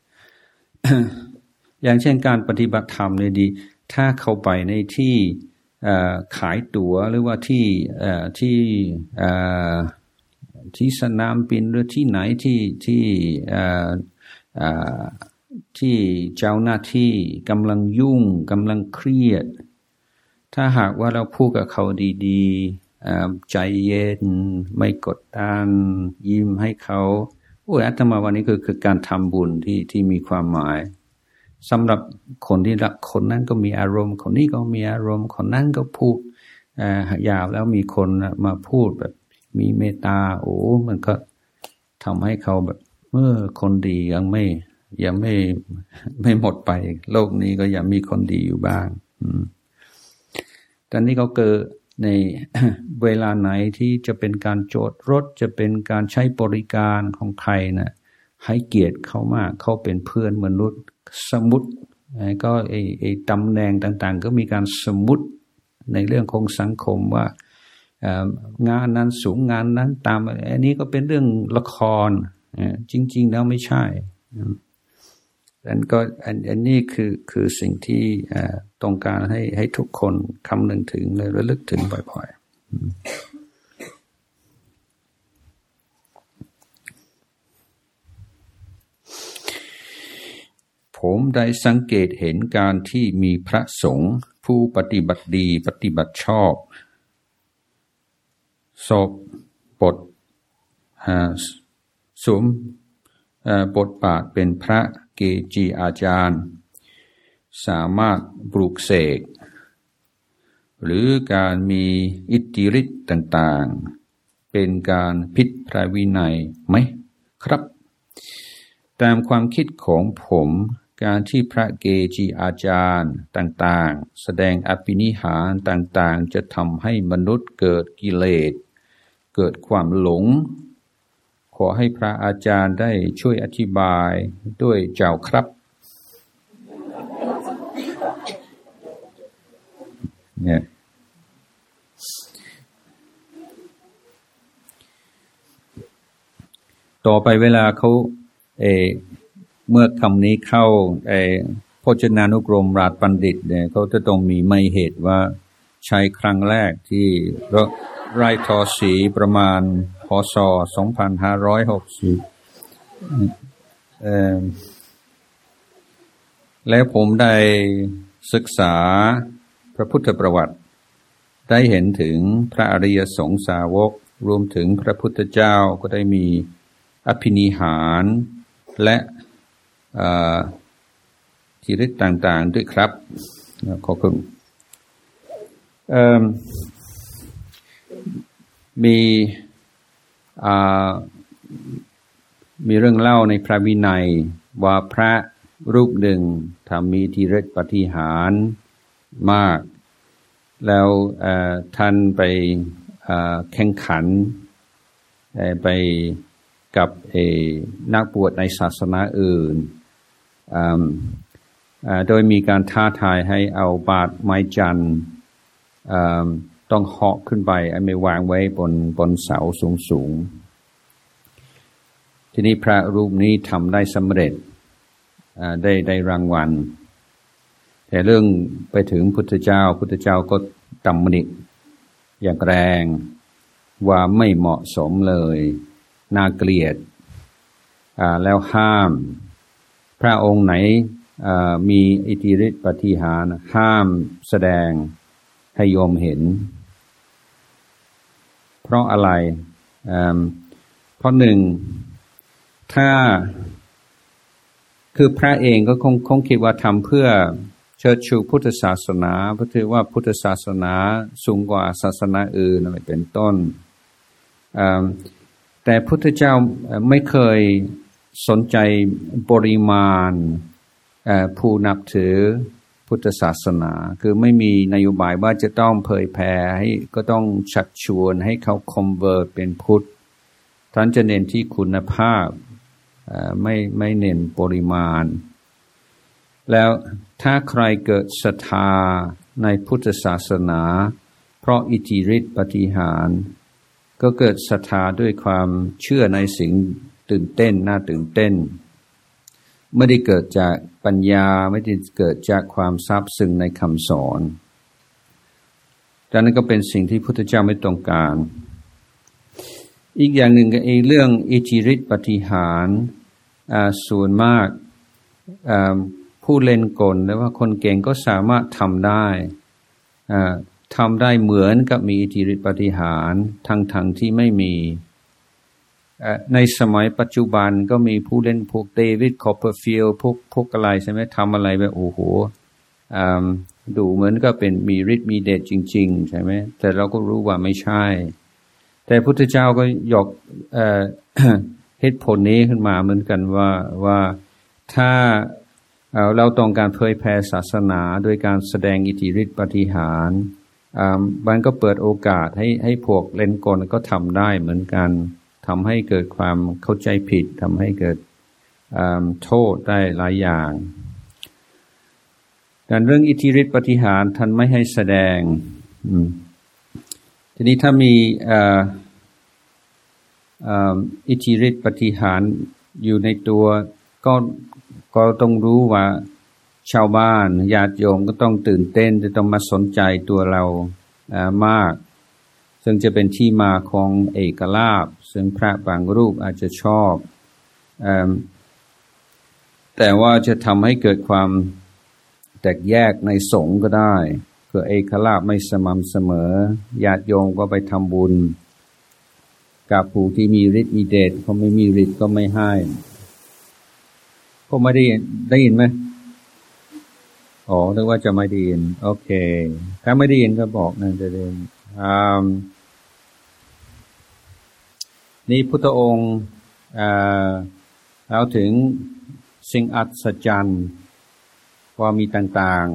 อย่างเช่นการปฏิบัติธรรมเนี่ยดีถ้าเข้าไปในที่ขายตั๋วหรือว่าที่สนามบินหรือที่ไหนที่เจ้าหน้าที่กำลังยุ่งกำลังเครียดถ้าหากว่าเราพูดกับเขาดีๆใจเย็นไม่กดดันยิ้มให้เขาอาตมาวันนี้คือการทำบุญที่มีความหมายสำหรับคนที่รักคนนั้นก็มีอารมณ์คนนี้ก็มีอารมณ์คนนั้นก็พูดยาวแล้วมีคนมาพูดแบบมีเมตตามันก็ทำให้เขาแบบคนดียังไม่หมดไปโลกนี้ก็ยังมีคนดีอยู่บ้างตอนนี้เขาเกิดใน เวลาไหนที่จะเป็นการจอดรถจะเป็นการใช้บริการของใครนะให้เกียรติเขามากเขาเป็นเพื่อนมนุษย์สมมุติก็ไอ้ตำแหน่งต่างๆก็มีการสมมุติในเรื่องของสังคมว่างานนั้นสูงงานนั้นตามอันนี้ก็เป็นเรื่องละครจริงๆแล้วไม่ใช่อันนี้คือสิ่งที่ต้องการให้ทุกคนคำนึงถึงและระลึกถึงบ่อยๆผมได้สังเกตเห็นการที่มีพระสงฆ์ผู้ปฏิบัติดีปฏิบัติชอบสวมบทบาทเป็นพระเกจิอาจารย์สามารถปลุกเสกหรือการมีอิทธิฤทธิ์ต่างๆเป็นการผิดพระวินัยไหมครับตามความคิดของผมการที่พระเกจิอาจารย์ต่างๆแสดงอภินิหารต่างๆจะทำให้มนุษย์เกิดกิเลสเกิดความหลงขอให้พระอาจารย์ได้ช่วยอธิบายด้วยเจ้าครับเนี่ยต่อไปเวลาเขาเมื่อคำนี้เข้าพจนานุกรมราชบัณฑิตเนี่ยเขาจะต้องมีไม่เหตุว่าใช้ครั้งแรกที่ไร่ทอสีประมาณพ.ศ. 2560แล้วผมได้ศึกษาพระพุทธประวัติได้เห็นถึงพระอริยสงฆ์สาวกรวมถึงพระพุทธเจ้าก็ได้มีอภินิหารและอิทธิฤทธิ์ต่างๆด้วยครับขอบคุณมีเรื่องเล่าในพระวินัยว่าพระรูปหนึ่งทำมีอิทธิฤทธิ์ปาฏิหาริย์มากแล้วท่านไปแข่งขันไปกับนักบวชในศาสนาอื่นโดยมีการท้าทายให้เอาบาตรไม้จันทร์ต้องเหาะขึ้นไปไม่วางไว้บนเสาสูงทีนี้พระรูปนี้ทำได้สำเร็จได้รางวัลแต่เรื่องไปถึงพุทธเจ้าก็ตำหนิอย่างแรงว่าไม่เหมาะสมเลยน่าเกลียดแล้วห้ามพระองค์ไหนมีอิทธิฤทธิปาฏิหาริย์ห้ามแสดงให้โยมเห็นเพราะอะไรเพราะหนึ่งถ้าคือพระเองก็คงคิดว่าทำเพื่อเชิดชูพุทธศาสนาเพราะถือว่าพุทธศาสนาสูงกว่าศาสนาอื่นอะไรเป็นต้นแต่พุทธเจ้าไม่เคยสนใจปริมาณผู้นับถือพุทธศาสนาคือไม่มีนโยบายว่าจะต้องเผยแผ่ให้ก็ต้องชักชวนให้เขาคอนเวิร์ตเป็นพุทธท่านจะเน้นที่คุณภาพไม่เน้นปริมาณแล้วถ้าใครเกิดศรัทธาในพุทธศาสนาเพราะอิทธิฤทธิปาฏิหาริย์ก็เกิดศรัทธาด้วยความเชื่อในสิ่งตื่นเต้นน่าตื่นเต้นไม่ได้เกิดจากปัญญาไม่ได้เกิดจากความซาบซึ้งในคำสอนดังนั้นก็เป็นสิ่งที่พุทธเจ้าไม่ต้องการอีกอย่างหนึ่งก็เรื่องอิทธิฤทธิปาฏิหาริย์ส่วนมากผู้เล่นกลหรือว่าคนเก่งก็สามารถทำได้เหมือนกับมีอิทธิฤทธิปาฏิหาริย์ทั้งที่ไม่มีในสมัยปัจจุบันก็มีผู้เล่นพวกเดวิดคอปเปอร์ฟิลด์พวกอะไรใช่ไหมทำอะไรแบบโอ้โหดูเหมือนก็เป็นมีฤทธิ์มีเดชจริงๆใช่ไหมแต่เราก็รู้ว่าไม่ใช่แต่พุทธเจ้าก็ยกเหตุผลนี้ขึ้นมาเหมือนกันว่าถ้าเราต้องการเผยแผ่ศาสนาโดยการแสดงอิทธิฤทธิปาฏิหาริย์มันก็เปิดโอกาสให้พวกเล่นกลก็ทำได้เหมือนกันทำให้เกิดความเข้าใจผิดทำให้เกิดโทษได้หลายอย่างการเรื่องอิทธิฤทธิปาฏิหาริย์ท่านไม่ให้แสดงทีนี้ถ้ามีอิทธิฤทธิปาฏิหาริย์อยู่ในตัวก็ต้องรู้ว่าชาวบ้านญาติโยมก็ต้องตื่นเต้นจะต้องมาสนใจตัวเรามากซึ่งจะเป็นที่มาของเอกลาภซึ่งพระบางรูปอาจจะชอบแต่ว่าจะทำให้เกิดความแตกแยกในสงฆ์ก็ได้เพื่อเอกลาภไม่สม่ำเสมอญาติโยมก็ไปทำบุญกับผู้ที่มีฤทธิ์มีเดชเขาไม่มีฤทธิ์ก็ไม่ให้พวกไม่ได้ยินไหมอ๋อนึกว่าจะไม่ได้ยินโอเคถ้าไม่ได้ยินก็บอกนั่นจะเดินนี่พุทธองค์แล้วถึงสิ่งอัศจรรย์ว่ามีต่าง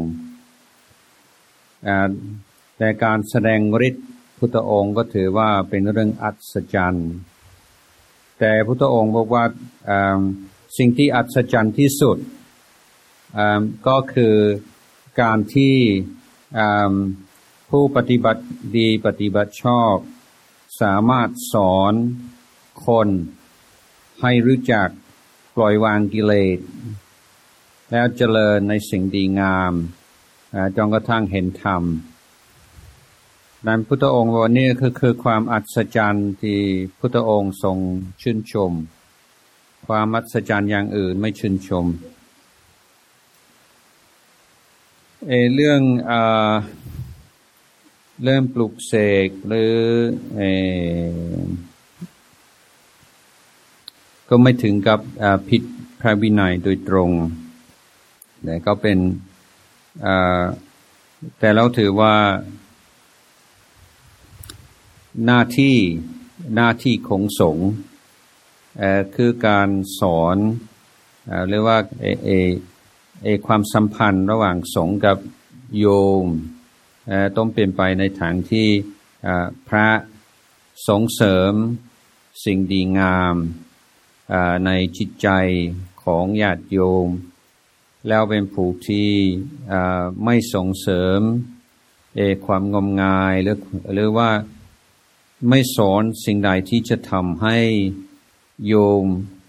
ๆแต่การแสดงฤทธิ์พุทธองค์ก็ถือว่าเป็นเรื่องอัศจรรย์แต่พุทธองค์บอกว่าสิ่งที่อัศจรรย์ที่สุดก็คือการที่ผู้ปฏิบัติดีปฏิบัติชอบสามารถสอนคนให้รู้จักปล่อยวางกิเลสแล้วเจริญในสิ่งดีงามจนกระทั่งเห็นธรรมนั้นพุทธองค์บอกว่านี่คือความอัศจรรย์ที่พุทธองค์ทรงชื่นชมความอัศจรรย์อย่างอื่นไม่ชื่นชมเรื่องปลุกเสกหรือก็ไม่ถึงกับผิดพระวินัยโดยตรงแต่ก็เป็นแต่เราถือว่าหน้าที่ของสงฆ์คือการสอนเรียกว่าความสัมพันธ์ระหว่างสงฆ์กับโยมต้องเป็นไปในทางที่พระส่งเสริมสิ่งดีงามในจิตใจของญาติโยมแล้วเป็นผู้ที่ไม่ส่งเสริมความงมงายหรือว่าไม่สอนสิ่งใดที่จะทำให้โยม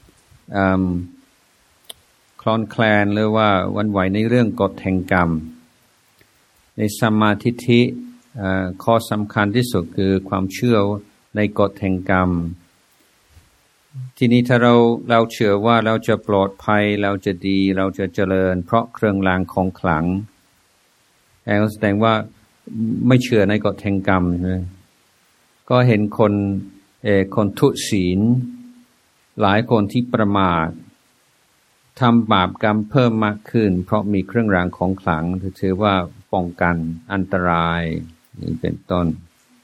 คลอนแคลนหรือว่าวันไหวในเรื่องกฎแห่งกรรมในสัมมาทิฏฐิข้อสำคัญที่สุดคือความเชื่อในกฎแห่งกรรมทีนี้ถ้าเราเชื่อว่าเราจะปลอดภัยเราจะดีเราจะเจริญเพราะเครื่องรางของขลังแสดงว่าไม่เชื่อในกฎแห่งกรรมใช่ไหมก็เห็นคนทุศีลหลายคนที่ประมาททำบาปกรรมเพิ่มมากขึ้นเพราะมีเครื่องรางของขลังถือว่าป้องกันอันตรายนี่เป็นต้น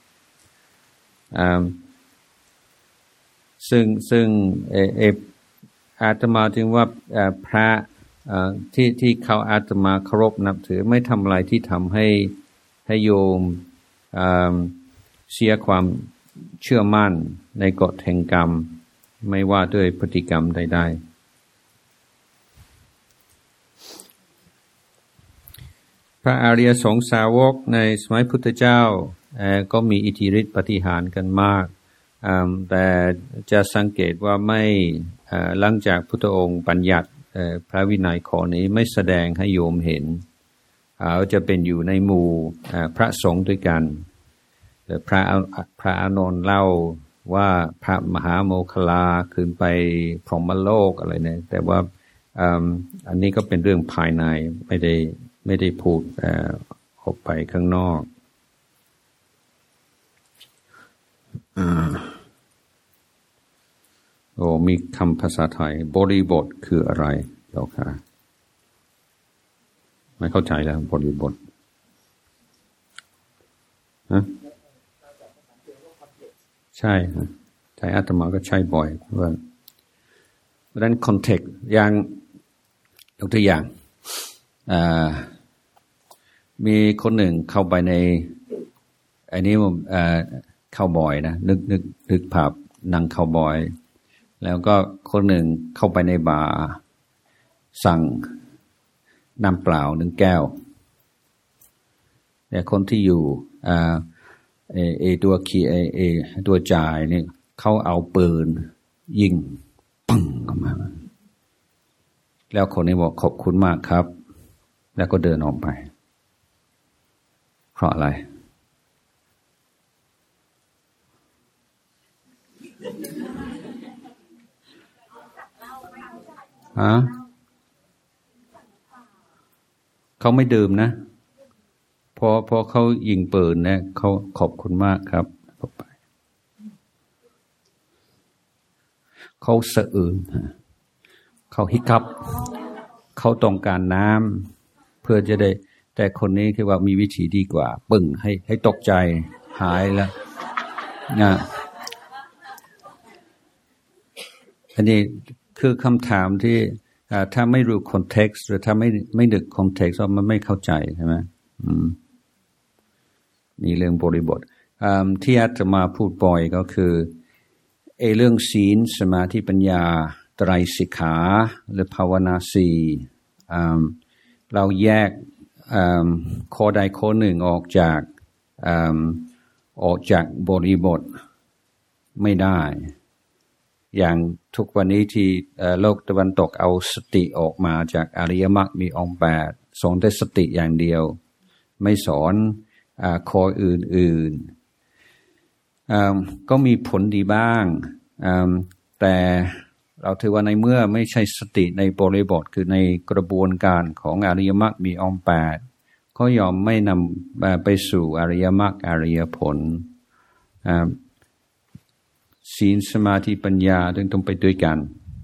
ซึ่งอาตมาจึงว่าพระที่เขาอาตมาเคารพนับถือไม่ทำอะไรที่ทำให้โยมเสียความเชื่อมั่นในกฎแห่งกรรมไม่ว่าด้วยพฤติกรรมใดๆพระอริยสงฆ์สาวกในสมัยพุทธเจ้าก็มีอิทธิฤทธิปาฏิหาริย์กันมากแต่จะสังเกตว่าไม่หลังจากพุทธองค์บัญญัติพระวินัยข้อนี้ไม่แสดงให้โยมเห็นจะเป็นอยู่ในหมู่พระสงฆ์ด้วยกันพระอานนท์เล่าว่าพระมหาโมคคัลลาขึ้นไปพรหมโลกอะไรเนี่ยแต่ว่าอันนี้ก็เป็นเรื่องภายในไม่ได้พูดออกไปข้างนอกมีคำภาษาไทยบริบทคืออะไรเจ้าค่ะไม่เข้าใจแล้วบริบทฮะใช่อาตมาก็ใช้บ่อยว่าเพราะฉะนั้นคอนเทกต์อย่างยกตัวอย่างมีคนหนึ่งเข้าไปในอันนี้เข้าบ่อยนะนึกภาพนั่งเข้าบ่อยแล้วก็คนหนึ่งเข้าไปในบาร์สั่งน้ำเปล่า1 แก้วแต่คนที่อยู่ตัวจ่ายนี่เขาเอาปืนยิงปังออกมาแล้วคนนี้บอกขอบคุณมากครับแล้วก็เดินออกไปเพราะอะไรเขาไม่ดื่มนะพอเขายิงปืนเนี่ยเขาขอบคุณมากครับไปเขาสะอื้นเขาฮิคับเขาต้องการน้ำเพื่อจะได้แต่คนนี้คือว่ามีวิธีดีกว่าปึ้งให้ตกใจหายแล้วนะอันนี้คือคำถามที่ถ้าไม่รู้คอนเท็กซ์หรือถ้าไม่นึกคอนเท็กซ์มันไม่เข้าใจใช่ไหมนี่เรื่องบริบทที่อาตมาพูดบ่อยก็คือเรื่องศีลสมาธิปัญญาไตรสิกขาหรือภาวนา4เราแยกข้อใดข้อหนึ่งออกจากบริบทไม่ได้อย่างทุกวันนี้ที่โลกตะวันตกเอาสติออกมาจากอริยมรรคมีองค์8สอนแต่สติอย่างเดียวไม่สอนข้ออื่นๆก็มีผลดีบ้างแต่เราถือว่าในเมื่อไม่ใช่สติในบริบทคือในกระบวนการของอริยมรรคมีองค์8ก็ยอมไม่นำไปสู่อริยมรรคอริยผลศีลสมาธิปัญญาต้องไปด้วยกัน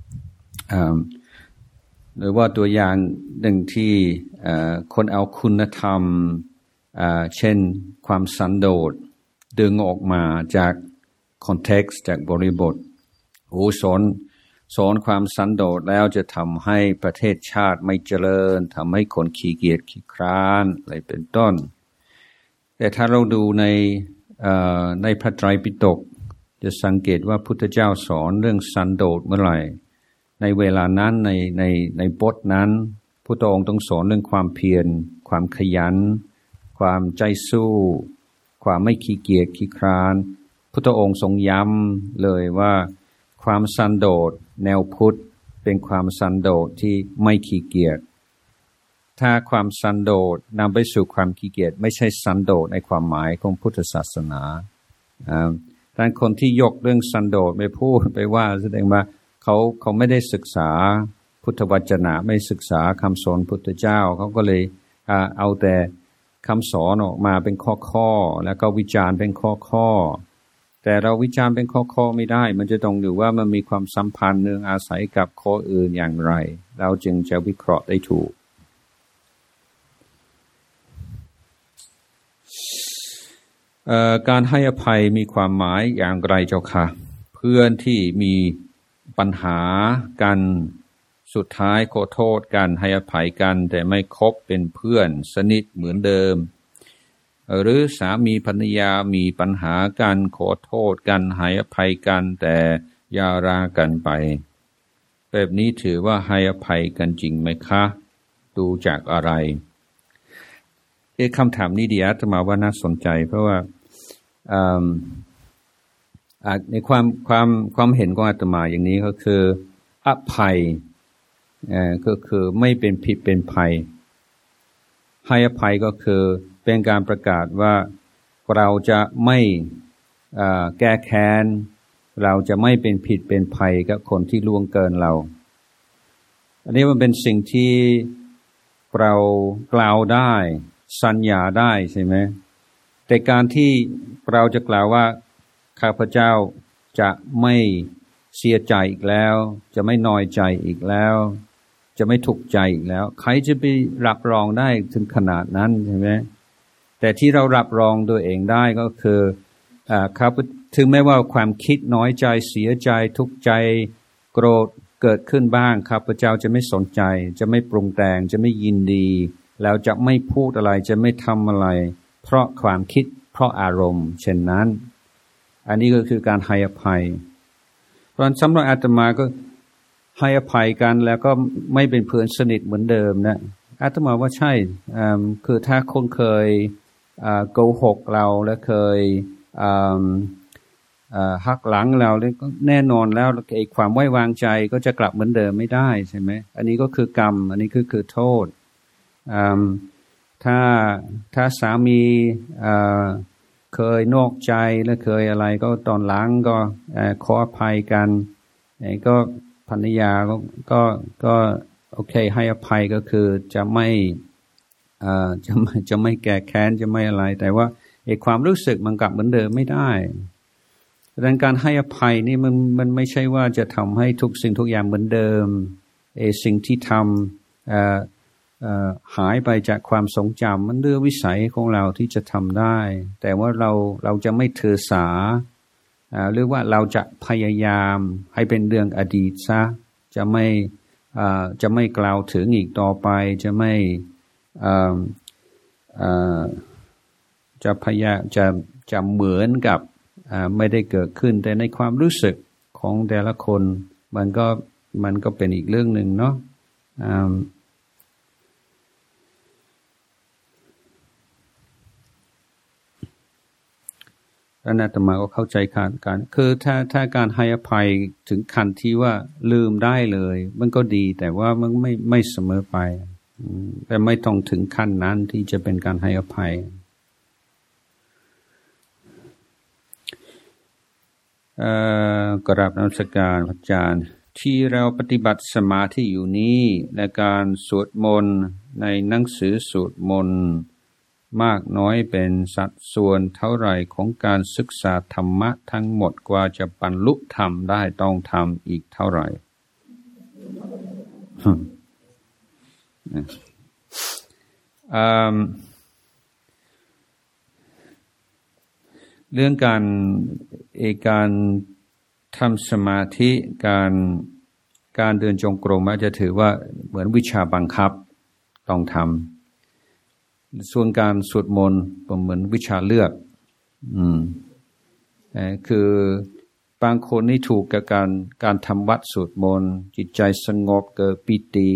หรือว่าตัวอย่างหนึ่งที่คนเอาคุณธรรมเช่นความสันโดษดึงออกมาจากคอนเท็กซ์จากบริบทสอนความสันโดษแล้วจะทำให้ประเทศชาติไม่เจริญทำให้คนขี้เกียจขี้คร้านอะไรเป็นต้นแต่ถ้าเราดูในพระไตรปิฎกจะสังเกตว่าพุทธเจ้าสอนเรื่องสันโดษเมื่อไหร่ในเวลานั้นในบทนั้นพุทธองค์ต้องสอนเรื่องความเพียรความขยันความใจสู้ความไม่ขี้เกียจขี้คร้านพุทธองค์ทรงย้ำเลยว่าความสันโดษแนวพุทธเป็นความสันโดษที่ไม่ขี้เกียจถ้าความสันโดษนำไปสู่ความขี้เกียจไม่ใช่สันโดษในความหมายของพุทธศาสนาดังนั้นคนที่ยกเรื่องสันโดษไปพูดไปว่าแสดงว่าเขาไม่ได้ศึกษาพุทธวจนะไม่ศึกษาคำสอนพุทธเจ้าเขาก็เลยเอาแต่คำสอนออกมาเป็นข้อๆแล้วก็วิจารณ์เป็นข้อแต่เราวิจารณ์เป็นข้อๆไม่ได้มันจะต้องดูว่ามันมีความสัมพันธ์เนื่องอาศัยกับข้ออื่นอย่างไรเราจึงจะวิเคราะห์ได้ถูกการให้อภัยมีความหมายอย่างไรเจ้าค่ะเพื่อนที่มีปัญหากันสุดท้ายขอโทษกันให้อภัยกันแต่ไม่คบเป็นเพื่อนสนิทเหมือนเดิมหรือสามีภรรยามีปัญหากันขอโทษกันให้อภัยกันแต่อย่ารากันไปแบบนี้ถือว่าให้อภัยกันจริงไหมคะดูจากอะไรคำถามนี้ดีอาตมาว่าน่าสนใจเพราะว่าในความเห็นของอาตมาอย่างนี้ก็คืออภัยก็คือไม่เป็นผิดเป็นภัยให้อภัยก็คือเป็นการประกาศว่าเราจะไม่แก้แค้นเราจะไม่เป็นผิดเป็นภัยกับคนที่ล่วงเกินเราอันนี้มันเป็นสิ่งที่เรากล่าวได้สัญญาได้ใช่ไหมแต่การที่เราจะกล่าวว่าข้าพเจ้าจะไม่เสียใจอีกแล้วจะไม่น้อยใจอีกแล้วจะไม่ทุกข์ใจอีกแล้วใครจะไปรับรองได้ถึงขนาดนั้นใช่ไหมแต่ที่เรารับรองตัวเองได้ก็คือครับถึงแม้ว่าความคิดน้อยใจเสียใจทุกข์ใจโกรธเกิดขึ้นบ้างข้าพเจ้าจะไม่สนใจจะไม่ปรุงแต่งจะไม่ยินดีแล้วจะไม่พูดอะไรจะไม่ทำอะไรเพราะความคิดเพราะอารมณ์เช่นนั้นอันนี้ก็คือการให้อภัยเพราะสำหรับอาตมาก็ให้อภัยกันแล้วก็ไม่เป็นเพื่อนสนิทเหมือนเดิมนะอาตมาว่าใช่คือถ้าคนเคยโกหกเราและเคยหักหลังเราแน่นอนแล้วไอ้ความไว้วางใจก็จะกลับเหมือนเดิมไม่ได้ใช่ไหมอันนี้ก็คือกรรมอันนี้คือโทษถ้าสามีเคยนอกใจและเคยอะไรก็ตอนหลังก็ขออภัยกันก็ภรรยาก็โอเคให้อภัยก็คือจะไม่แก้แค้นจะไม่อะไรแต่ว่าไอ้ความรู้สึกมันกลับเหมือนเดิมไม่ได้ดังนั้นการให้อภัยนี่มันไม่ใช่ว่าจะทำให้ทุกสิ่งทุกอย่างเหมือนเดิมไอ้สิ่งที่ทำหายไปจากความทรงจำมันเรื่องวิสัยของเราที่จะทำได้แต่ว่าเราจะไม่ถือสาหรือว่าเราจะพยายามให้เป็นเรื่องอดีตซะจะไม่กล่าวถึงอีกต่อไปจะไม่จะพยายามจะเหมือนกับไม่ได้เกิดขึ้นแต่ในความรู้สึกของแต่ละคนมันก็เป็นอีกเรื่องหนึ่งเนาะอาตมาก็เข้าใจการคือถ้าการให้อภัยถึงขั้นที่ว่าลืมได้เลยมันก็ดีแต่ว่ามันไม่เสมอไปแต่ไม่ต้องถึงขั้นนั้นที่จะเป็นการให้อภัยกราบนมัสการพระอาจารย์ที่เราปฏิบัติสมาธิอยู่นี้ในการสวดมนต์ในหนังสือสวดมนต์มากน้อยเป็นสัดส่วนเท่าไหร่ของการศึกษาธรรมะทั้งหมดกว่าจะบรรลุธรรมได้ต้องทำอีกเท่าไหร่เรื่องการทำสมาธิการเดินจงกรมอาจจะถือว่าเหมือนวิชาบังคับต้องทำส่วนการสวดมนต์เหมือนวิชาเลือกคือบางคนนี่ถูกกับการทำวัดสวดมนต์จิตใจสงบเกิดปิติ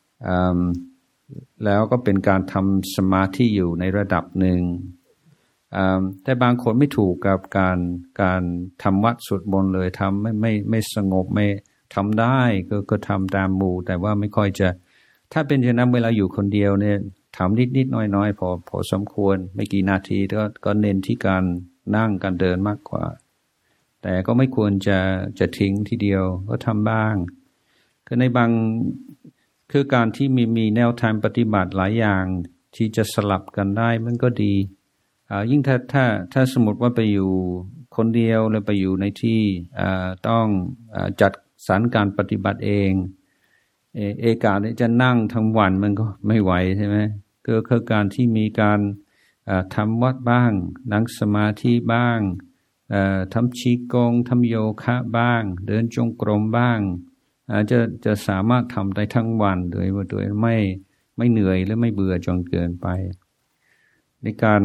แล้วก็เป็นการทำสมาธิอยู่ในระดับหนึ่งแต่บางคนไม่ถูกกับการทำวัดสวดมนต์เลยทำไม่สงบไม่ทำได้ก็ทำตามหมู่แต่ว่าไม่ค่อยจะถ้าเป็นเช่นนั้นเวลาอยู่คนเดียวเนี่ยทำนิดน้อยพอสมควรไม่กี่นาทีก็เน้นที่การนั่งการเดินมากกว่าแต่ก็ไม่ควรจะทิ้งทีเดียวก็ทำบ้างคือในบางคือการที่มีแนวทางปฏิบัติหลายอย่างที่จะสลับกันได้มันก็ดียิ่งถ้าสมมติว่าไปอยู่คนเดียวแล้วไปอยู่ในที่ต้องจัดสรรการปฏิบัติเองเอกาเนี่ยจะนั่งทั้งวันมันก็ไม่ไหวใช่ไหมคือการที่มีการทำวัดบ้างนั่งสมาธิบ้างทำชีกงทำโยคะบ้างเดินจงกรมบ้างจะสามารถทำได้ทั้งวันโดยไม่เหนื่อยและไม่เบื่อจนเกินไปใน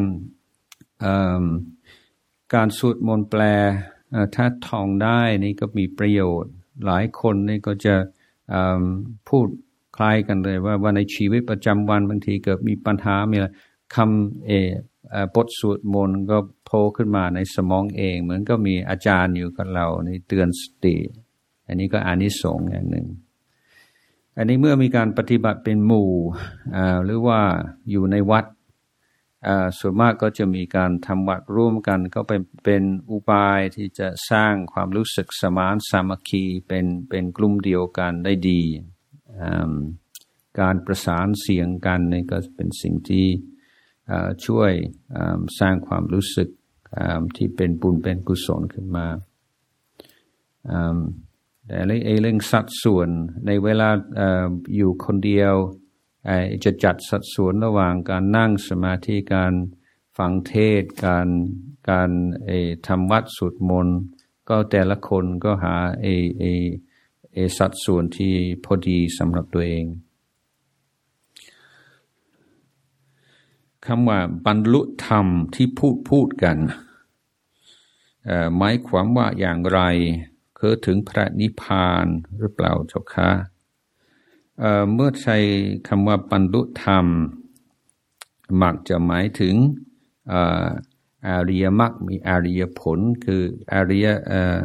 การสวดมนต์แปลถ้าท่องได้นี่ก็มีประโยชน์หลายคนนี่ก็จะพูดคล้ายกันเลยว่าในชีวิตประจำวันบางทีเกิดมีปัญหามีอะไรคำบทสวดมนต์ก็โผล่ขึ้นมาในสมองเองเหมือนก็มีอาจารย์อยู่กับเราในเตือนสติอันนี้ก็อานิสงส์อย่างหนึ่งอันนี้เมื่อมีการปฏิบัติเป็นหมู่หรือว่าอยู่ในวัดส่วนมากก็จะมีการทำวัดร่วมกันก็เป็นอุบายที่จะสร้างความรู้สึกสมานสามัคคีเป็นกลุ่มเดียวกันได้ดีการประสานเสียงกันนี่ก็เป็นสิ่งที่ช่วยสร้างความรู้สึกที่เป็นบุญเป็นกุศลขึ้นมาแต่เรื่องสัดส่วนในเวลาอยู่คนเดียวจะจัดสัดส่วนระหว่างการนั่งสมาธิการฟังเทศน์การทำวัดสวดมนต์ก็แต่ละคนก็หาสัดส่วนที่พอดีสำหรับตัวเองคำว่าบรรลุธรรมที่พูดกันหมายความว่าอย่างไรคือถึงพระนิพพานหรือเปล่าเจ้าคะเมื่อใช้คำว่าบรรลุธรรมมักจะหมายถึงอริยมรรคมีอริยผลคืออริย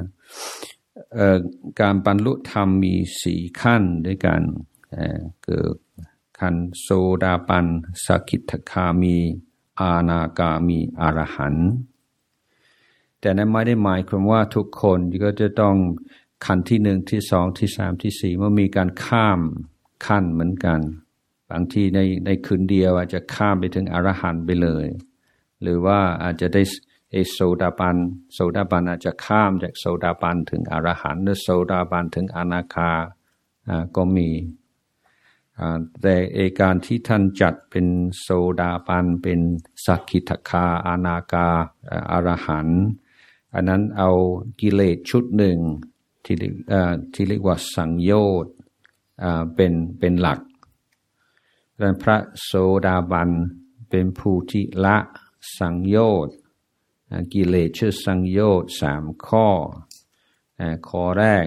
การบรรลุธรรมมี4ขั้นด้วยกันคือขั้นโสดาปันสกิทาคามีอนาคามีอรหันต์แต่นั้นไม่ได้หมายความว่าทุกคนก็จะต้องขั้นที่1ที่2ที่3ที่4เมื่อมีการข้ามขั้นเหมือนกันบางทีในคืนเดียวอาจจะข้ามไปถึงอรหันต์ไปเลยหรือว่าอาจจะได้โสดาปันอาจจะข้ามจากโสดาปันถึงอรหันต์หรือโสดาปันถึงอนาคาก็มีแต่การที่ท่านจัดเป็นโสดาปันเป็นสักขิทาคาอนาคาอรหันต์อันนั้นเอากิเลสชุดหนึ่งที่เรียกว่าสังโยชน์เป็นหลักดังพระโสดาบันเป็นผู้ที่ละสังโยชน์กิเลสชื่อสังโยชน์3ข้อแรก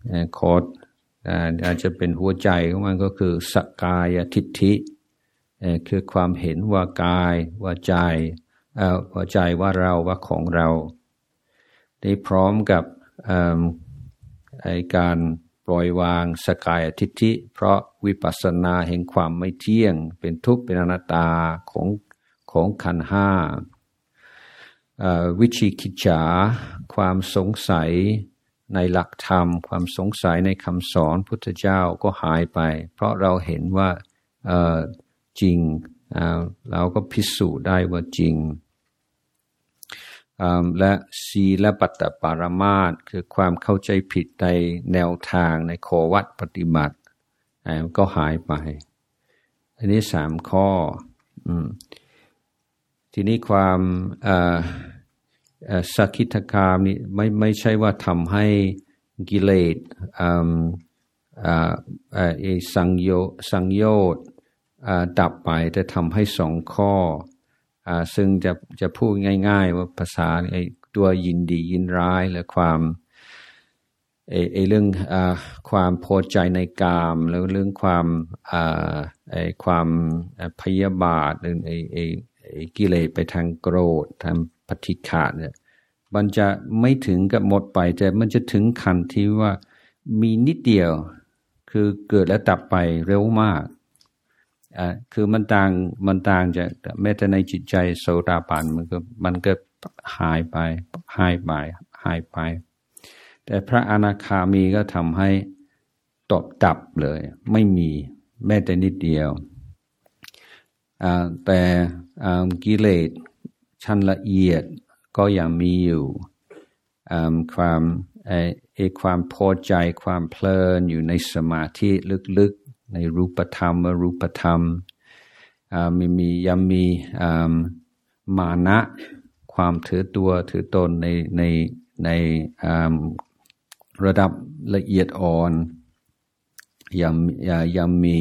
อาจจะเป็นหัวใจของมันก็คือสักกายทิฏฐิคือความเห็นว่ากายว่าใจว่าเราว่าของเราได้พร้อมกับการปล่อยวางสักกายทิฏฐิเพราะวิปัสสนาแห่งความไม่เที่ยงเป็นทุกข์เป็นอนัตตาของขันธ์ห้าวิจิกิจฉาความสงสัยในหลักธรรมความสงสัยในคำสอนพุทธเจ้าก็หายไปเพราะเราเห็นว่าจริงเราก็พิสูจน์ได้ว่าจริงและศีลปัตตปารามาสคือความเข้าใจผิดในแนวทางในข้อวัดปฏิบัติก็หายไปอันนี้3ข้อทีนี้ความสักขิทาคานี่ไม่ใช่ว่าทำให้กิเลสสังโยชน์ดับไปแต่ทำให้2ข้อซึ่งจะพูดง่ายๆว่าภาษาตัวยินดียินร้ายและความเรื่องความพอใจในกามแล้วเรื่องความพยาบาทหรือกิเลสไปทางโกรธทางปฏิฆะเนี่ยมันจะไม่ถึงกับหมดไปแต่มันจะถึงขั้นที่ว่ามีนิดเดียวคือเกิดแล้วดับไปเร็วมากคือมันต่างจากแม้แต่ในจิตใจโสดาปันมันก็หายไปแต่พระอนาคามีก็ทำให้ดับเลยไม่มีแม้แต่นิดเดียวแต่กิเลสชั้นละเอียดก็ยังมีอยู่ความพอใจความเพลินอยู่ในสมาธิลึกๆในรูปธรรมอรูปธรรมยังมีมานะความถือตัวถือตนในระดับละเอียดอ่อนยังมี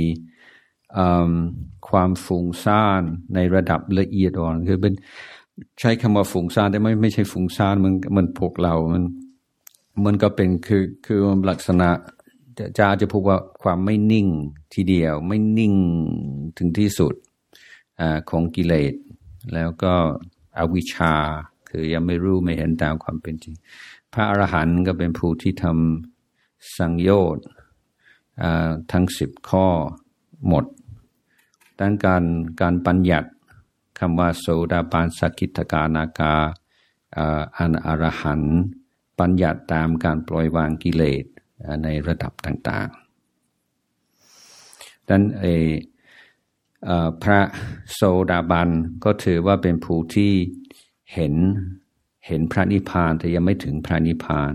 ความฟุ้งซ่านในระดับละเอียดอ่อนคือเป็นใช้คำว่าฟุ้งซ่านแต่ไม่ใช่ฟุ้งซ่านมันพวกเรามันก็เป็นคือลักษณะจะพูดว่าความไม่นิ่งทีเดียวไม่นิ่งถึงที่สุดของกิเลสแล้วก็อวิชชาคือยังไม่รู้ไม่เห็นตามความเป็นจริงพระอรหันต์ก็เป็นผู้ที่ทำสังโยชน์ทั้ง10ข้อหมดตั้งการบัญญัติคำว่าโสดาบันสกิทาคานาคาอรหันต์บัญญัติตามการปล่อยวางกิเลสในระดับต่างๆดังนั้นพระโสดาบันก็ถือว่าเป็นผู้ที่เห็นพระนิพพานแต่ยังไม่ถึงพระนิพพาน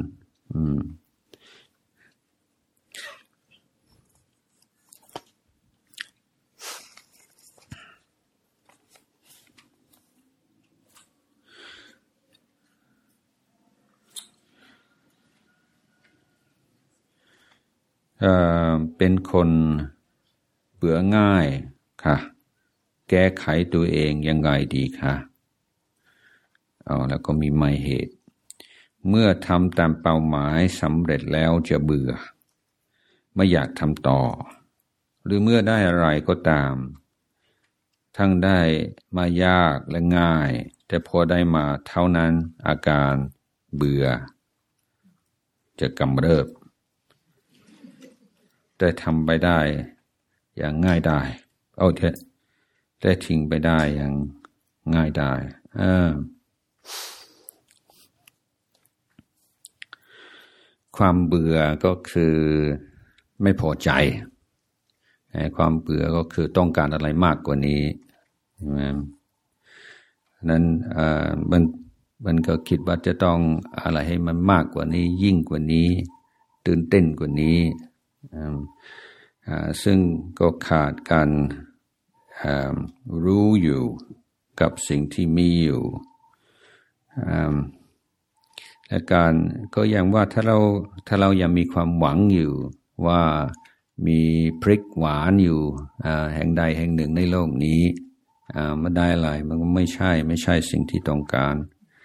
เป็นคนเบื่อง่ายค่ะแก้ไขตัวเองยังไงดีคะแล้วก็มีหมายเหตุเมื่อทำตามเป้าหมายสำเร็จแล้วจะเบื่อไม่อยากทำต่อหรือเมื่อได้อะไรก็ตามทั้งได้มายากและง่ายแต่พอได้มาเท่านั้นอาการเบื่อจะกำเริบได้ทำไปได้อย่างง่ายได้ได้ทิ้งไปได้อย่างง่ายได้ความเบื่อก็คือไม่พอใจความเบื่อก็คือต้องการอะไรมากกว่านี้นั้นมันก็คิดว่าจะต้องอะไรให้มันมากกว่านี้ยิ่งกว่านี้ตื่นเต้นกว่านี้ซึ่งก็ขาดการรู้อยู่กับสิ่งที่มีอยู่และการก็อย่างว่าถ้าเรายังมีความหวังอยู่ว่ามีพริกหวานอยู่แห่งใดแห่งหนึ่งในโลกนี้มาได้อะไรมันก็ไม่ใช่สิ่งที่ต้องการ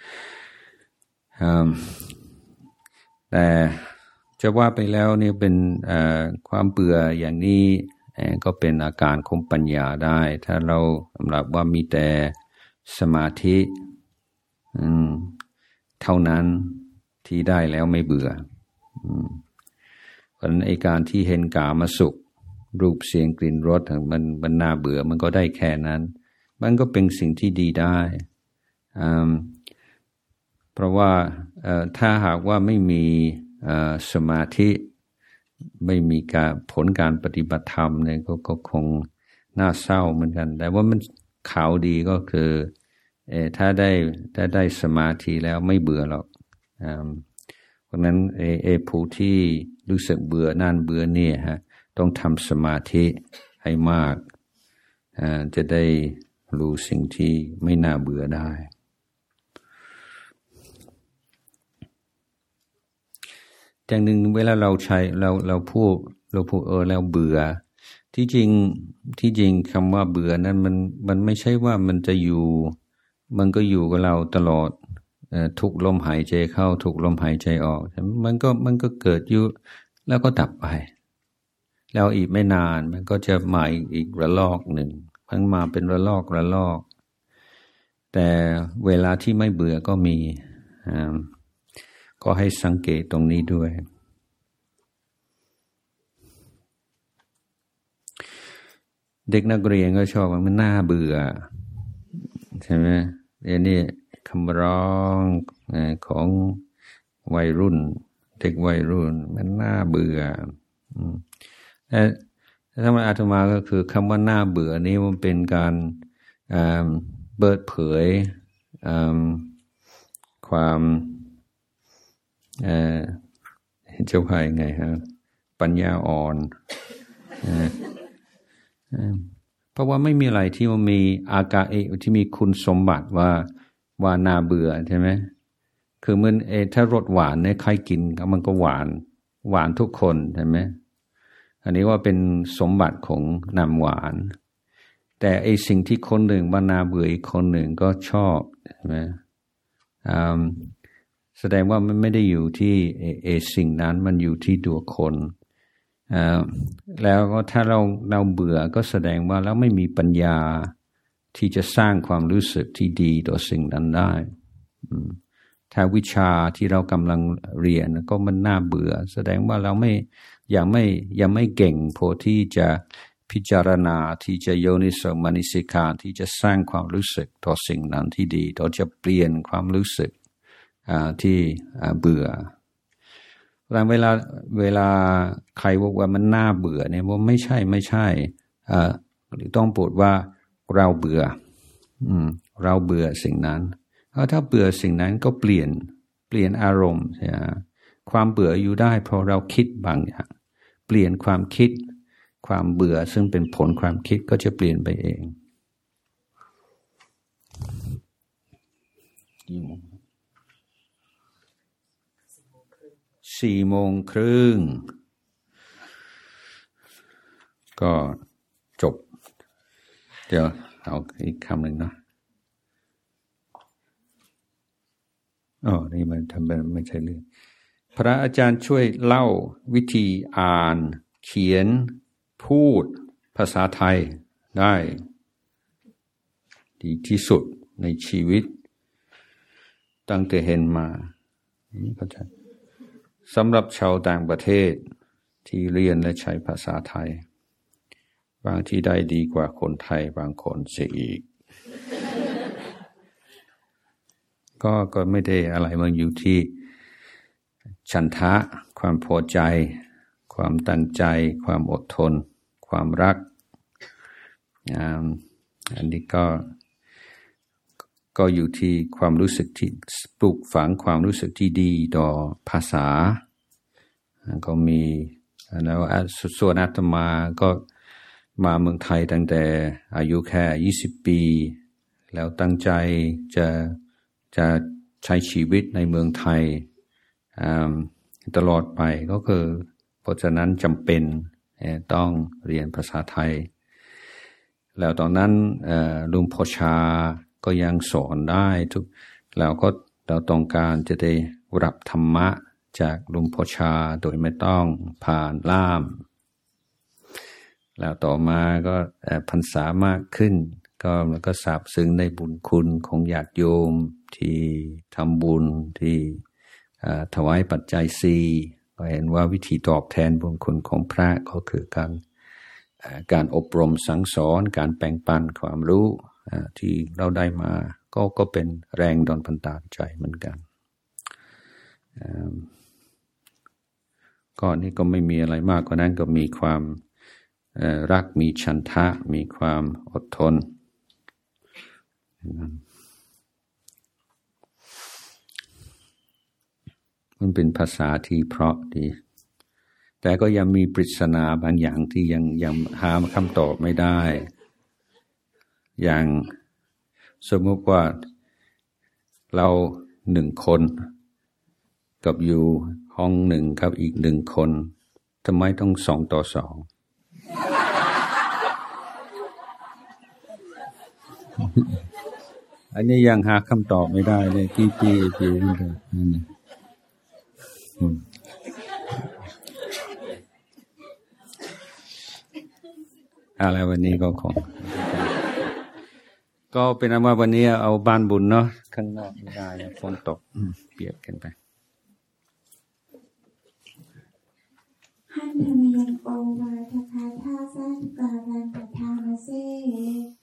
แต่จะว่าไปแล้วนี่เป็นความเบื่ออย่างนี้ก็เป็นอาการของปัญญาได้ถ้าเราสำหรับว่ามีแต่สมาธิเท่านั้นที่ได้แล้วไม่เบื่อเพราะฉะนั้นไอ้การที่เห็นกามสุขรูปเสียงกลิ่นรสมันน่าเบื่อมันก็ได้แค่นั้นมันก็เป็นสิ่งที่ดีได้เพราะว่าถ้าหากว่าไม่มีสมาธิไม่มีผลการปฏิบัติธรรมเนี่ยก็คงน่าเศร้าเหมือนกันแต่ว่ามันข่าวดีก็คือถ้าได้สมาธิแล้วไม่เบื่อหรอกเพราะนั้นผู้ที่รู้สึกเบื่อนั่นเบื่อนี่ฮะต้องทำสมาธิให้มากจะได้รู้สิ่งที่ไม่น่าเบื่อได้อย่างหนึ่งเวลาเราใช้เราพูดแล้วเบื่อที่จริงคำว่าเบื่อนั้นมันไม่ใช่ว่ามันจะอยู่มันก็อยู่กับเราตลอดทุกลมหายใจเข้าทุกลมหายใจออกมันก็เกิดอยู่แล้วก็ดับไปแล้วอีกไม่นานมันก็จะมาอีกระลอกหนึ่งมันมาเป็นระลอกแต่เวลาที่ไม่เบื่อก็มีก็ให้สังเกตตรงนี้ด้วยเด็กนักเรียนก็ชอบมันน่าเบื่อใช่ไหมเดี๋ยวนี้คำร้องของวัยรุ่นเด็กวัยรุ่นมันน่าเบื่อแต่ถ้ามันอาตมาก็คือคำว่าน่าเบื่อนี้มันเป็นการเปิดเผยความเจ้าพายไงฮะปัญญาอ่อนเพราะว่าไม่มีอะไรที่มันมีอากาที่มีคุณสมบัติว่าน่าเบื่อใช่ไหมคือมันถ้ารสหวานเนี่ยใครกินมันก็หวานทุกคนใช่ไหมอันนี้ว่าเป็นสมบัติของน้ำหวานแต่สิ่งที่คนหนึ่งว่าน่าเบื่ออีกคนหนึ่งก็ชอบใช่ไหมแสดงว่ามันไม่ได้อยู่ที่สิ่งนั้นมันอยู่ที่ตัวคนแล้วก็ถ้าเราเบื่อก็แสดงว่าเราไม่มีปัญญาที่จะสร้างความรู้สึกที่ดีต่อสิ่งนั้นได้ถ้าวิชาที่เรากำลังเรียนก็มันน่าเบื่อแสดงว่าเรายังไม่เก่งพอที่จะพิจารณาที่จะโยนิโสมนสิการที่จะสร้างความรู้สึกต่อสิ่งนั้นที่ดีต่อจะเปลี่ยนความรู้สึกที่เบื่อเวลาใครบอกว่ามันน่าเบื่อเนี่ยว่าไม่ใช่ต้องพูดว่าเราเบื่อเราเบื่อสิ่งนั้นถ้าเบื่อสิ่งนั้นก็เปลี่ยนอารมณ์ใช่ไหมความเบื่ออยู่ได้เพราะเราคิดบางอย่างเปลี่ยนความคิดความเบื่อซึ่งเป็นผลความคิดก็จะเปลี่ยนไปเอง4:30ก็จบเดี๋ยวเอาอีกคำหนึ่งเนาะนี่มันทำเป็นไม่ใช่เรื่องพระอาจารย์ช่วยเล่าวิธีอ่านเขียนพูดภาษาไทยได้ดีที่สุดในชีวิตตั้งแต่เห็นมานี่ก็จะสำหรับชาวต่างประเทศที่เรียนและใช้ภาษาไทยบางที่ได้ดีกว่าคนไทยบางคนเสียอีก ก็ไม่ได้อะไรมันอยู่ที่ฉันทะความพอใจความตั้งใจความอดทนความรักอันนี้ก็อยู่ที่ความรู้สึกที่ปลูกฝังความรู้สึกที่ดีต่อภาษาก็มีแล้วส่วนอาตมาก็มาเมืองไทยตั้งแต่อายุแค่20 ปีแล้วตั้งใจจะใช้ชีวิตในเมืองไทยตลอดไปก็คือเพราะฉะนั้นจำเป็นต้องเรียนภาษาไทยแล้วตอนนั้นลุงพ่อชาก็ยังสอนได้ทุกแล้วก็เราต้องการจะได้รับธรรมะจากลุงพ่อชาโดยไม่ต้องผ่านล่ามแล้วต่อมาก็พรรษามากขึ้นก็ซาบซึ้งในบุญคุณของญาติโยมที่ทำบุญที่ถวายปัจจัย4ก็เห็นว่าวิธีตอบแทนบุญคุณของพระก็คือการอบรมสั่งสอนการแบ่งปันความรู้ที่เราได้มาก็เป็นแรงดลบันดาลใจเหมือนกันก็นี่ก็ไม่มีอะไรมากกว่านั้นก็มีความรักมีฉันทะมีความอดทนมันเป็นภาษาที่เพราะดีแต่ก็ยังมีปริศนาบางอย่างที่ยังหาคำตอบไม่ได้อย่างสมมติว่าเรา1 คนกับอยู่ห้องหนึ่งกับอีก1 คนทำไมต้อง2:2อันนี้ยังหาคำตอบไม่ได้เลยกี่ปีนี่เลยอะไรวันนี้ก็เป็นว่าวันนี้เอาบ้านบุญเนาะข้างนอกไม่ได้ฝนตกเปียกกันไปหันธรรมยังโอวาทคาท่าสั้นกาลันตถามาเซ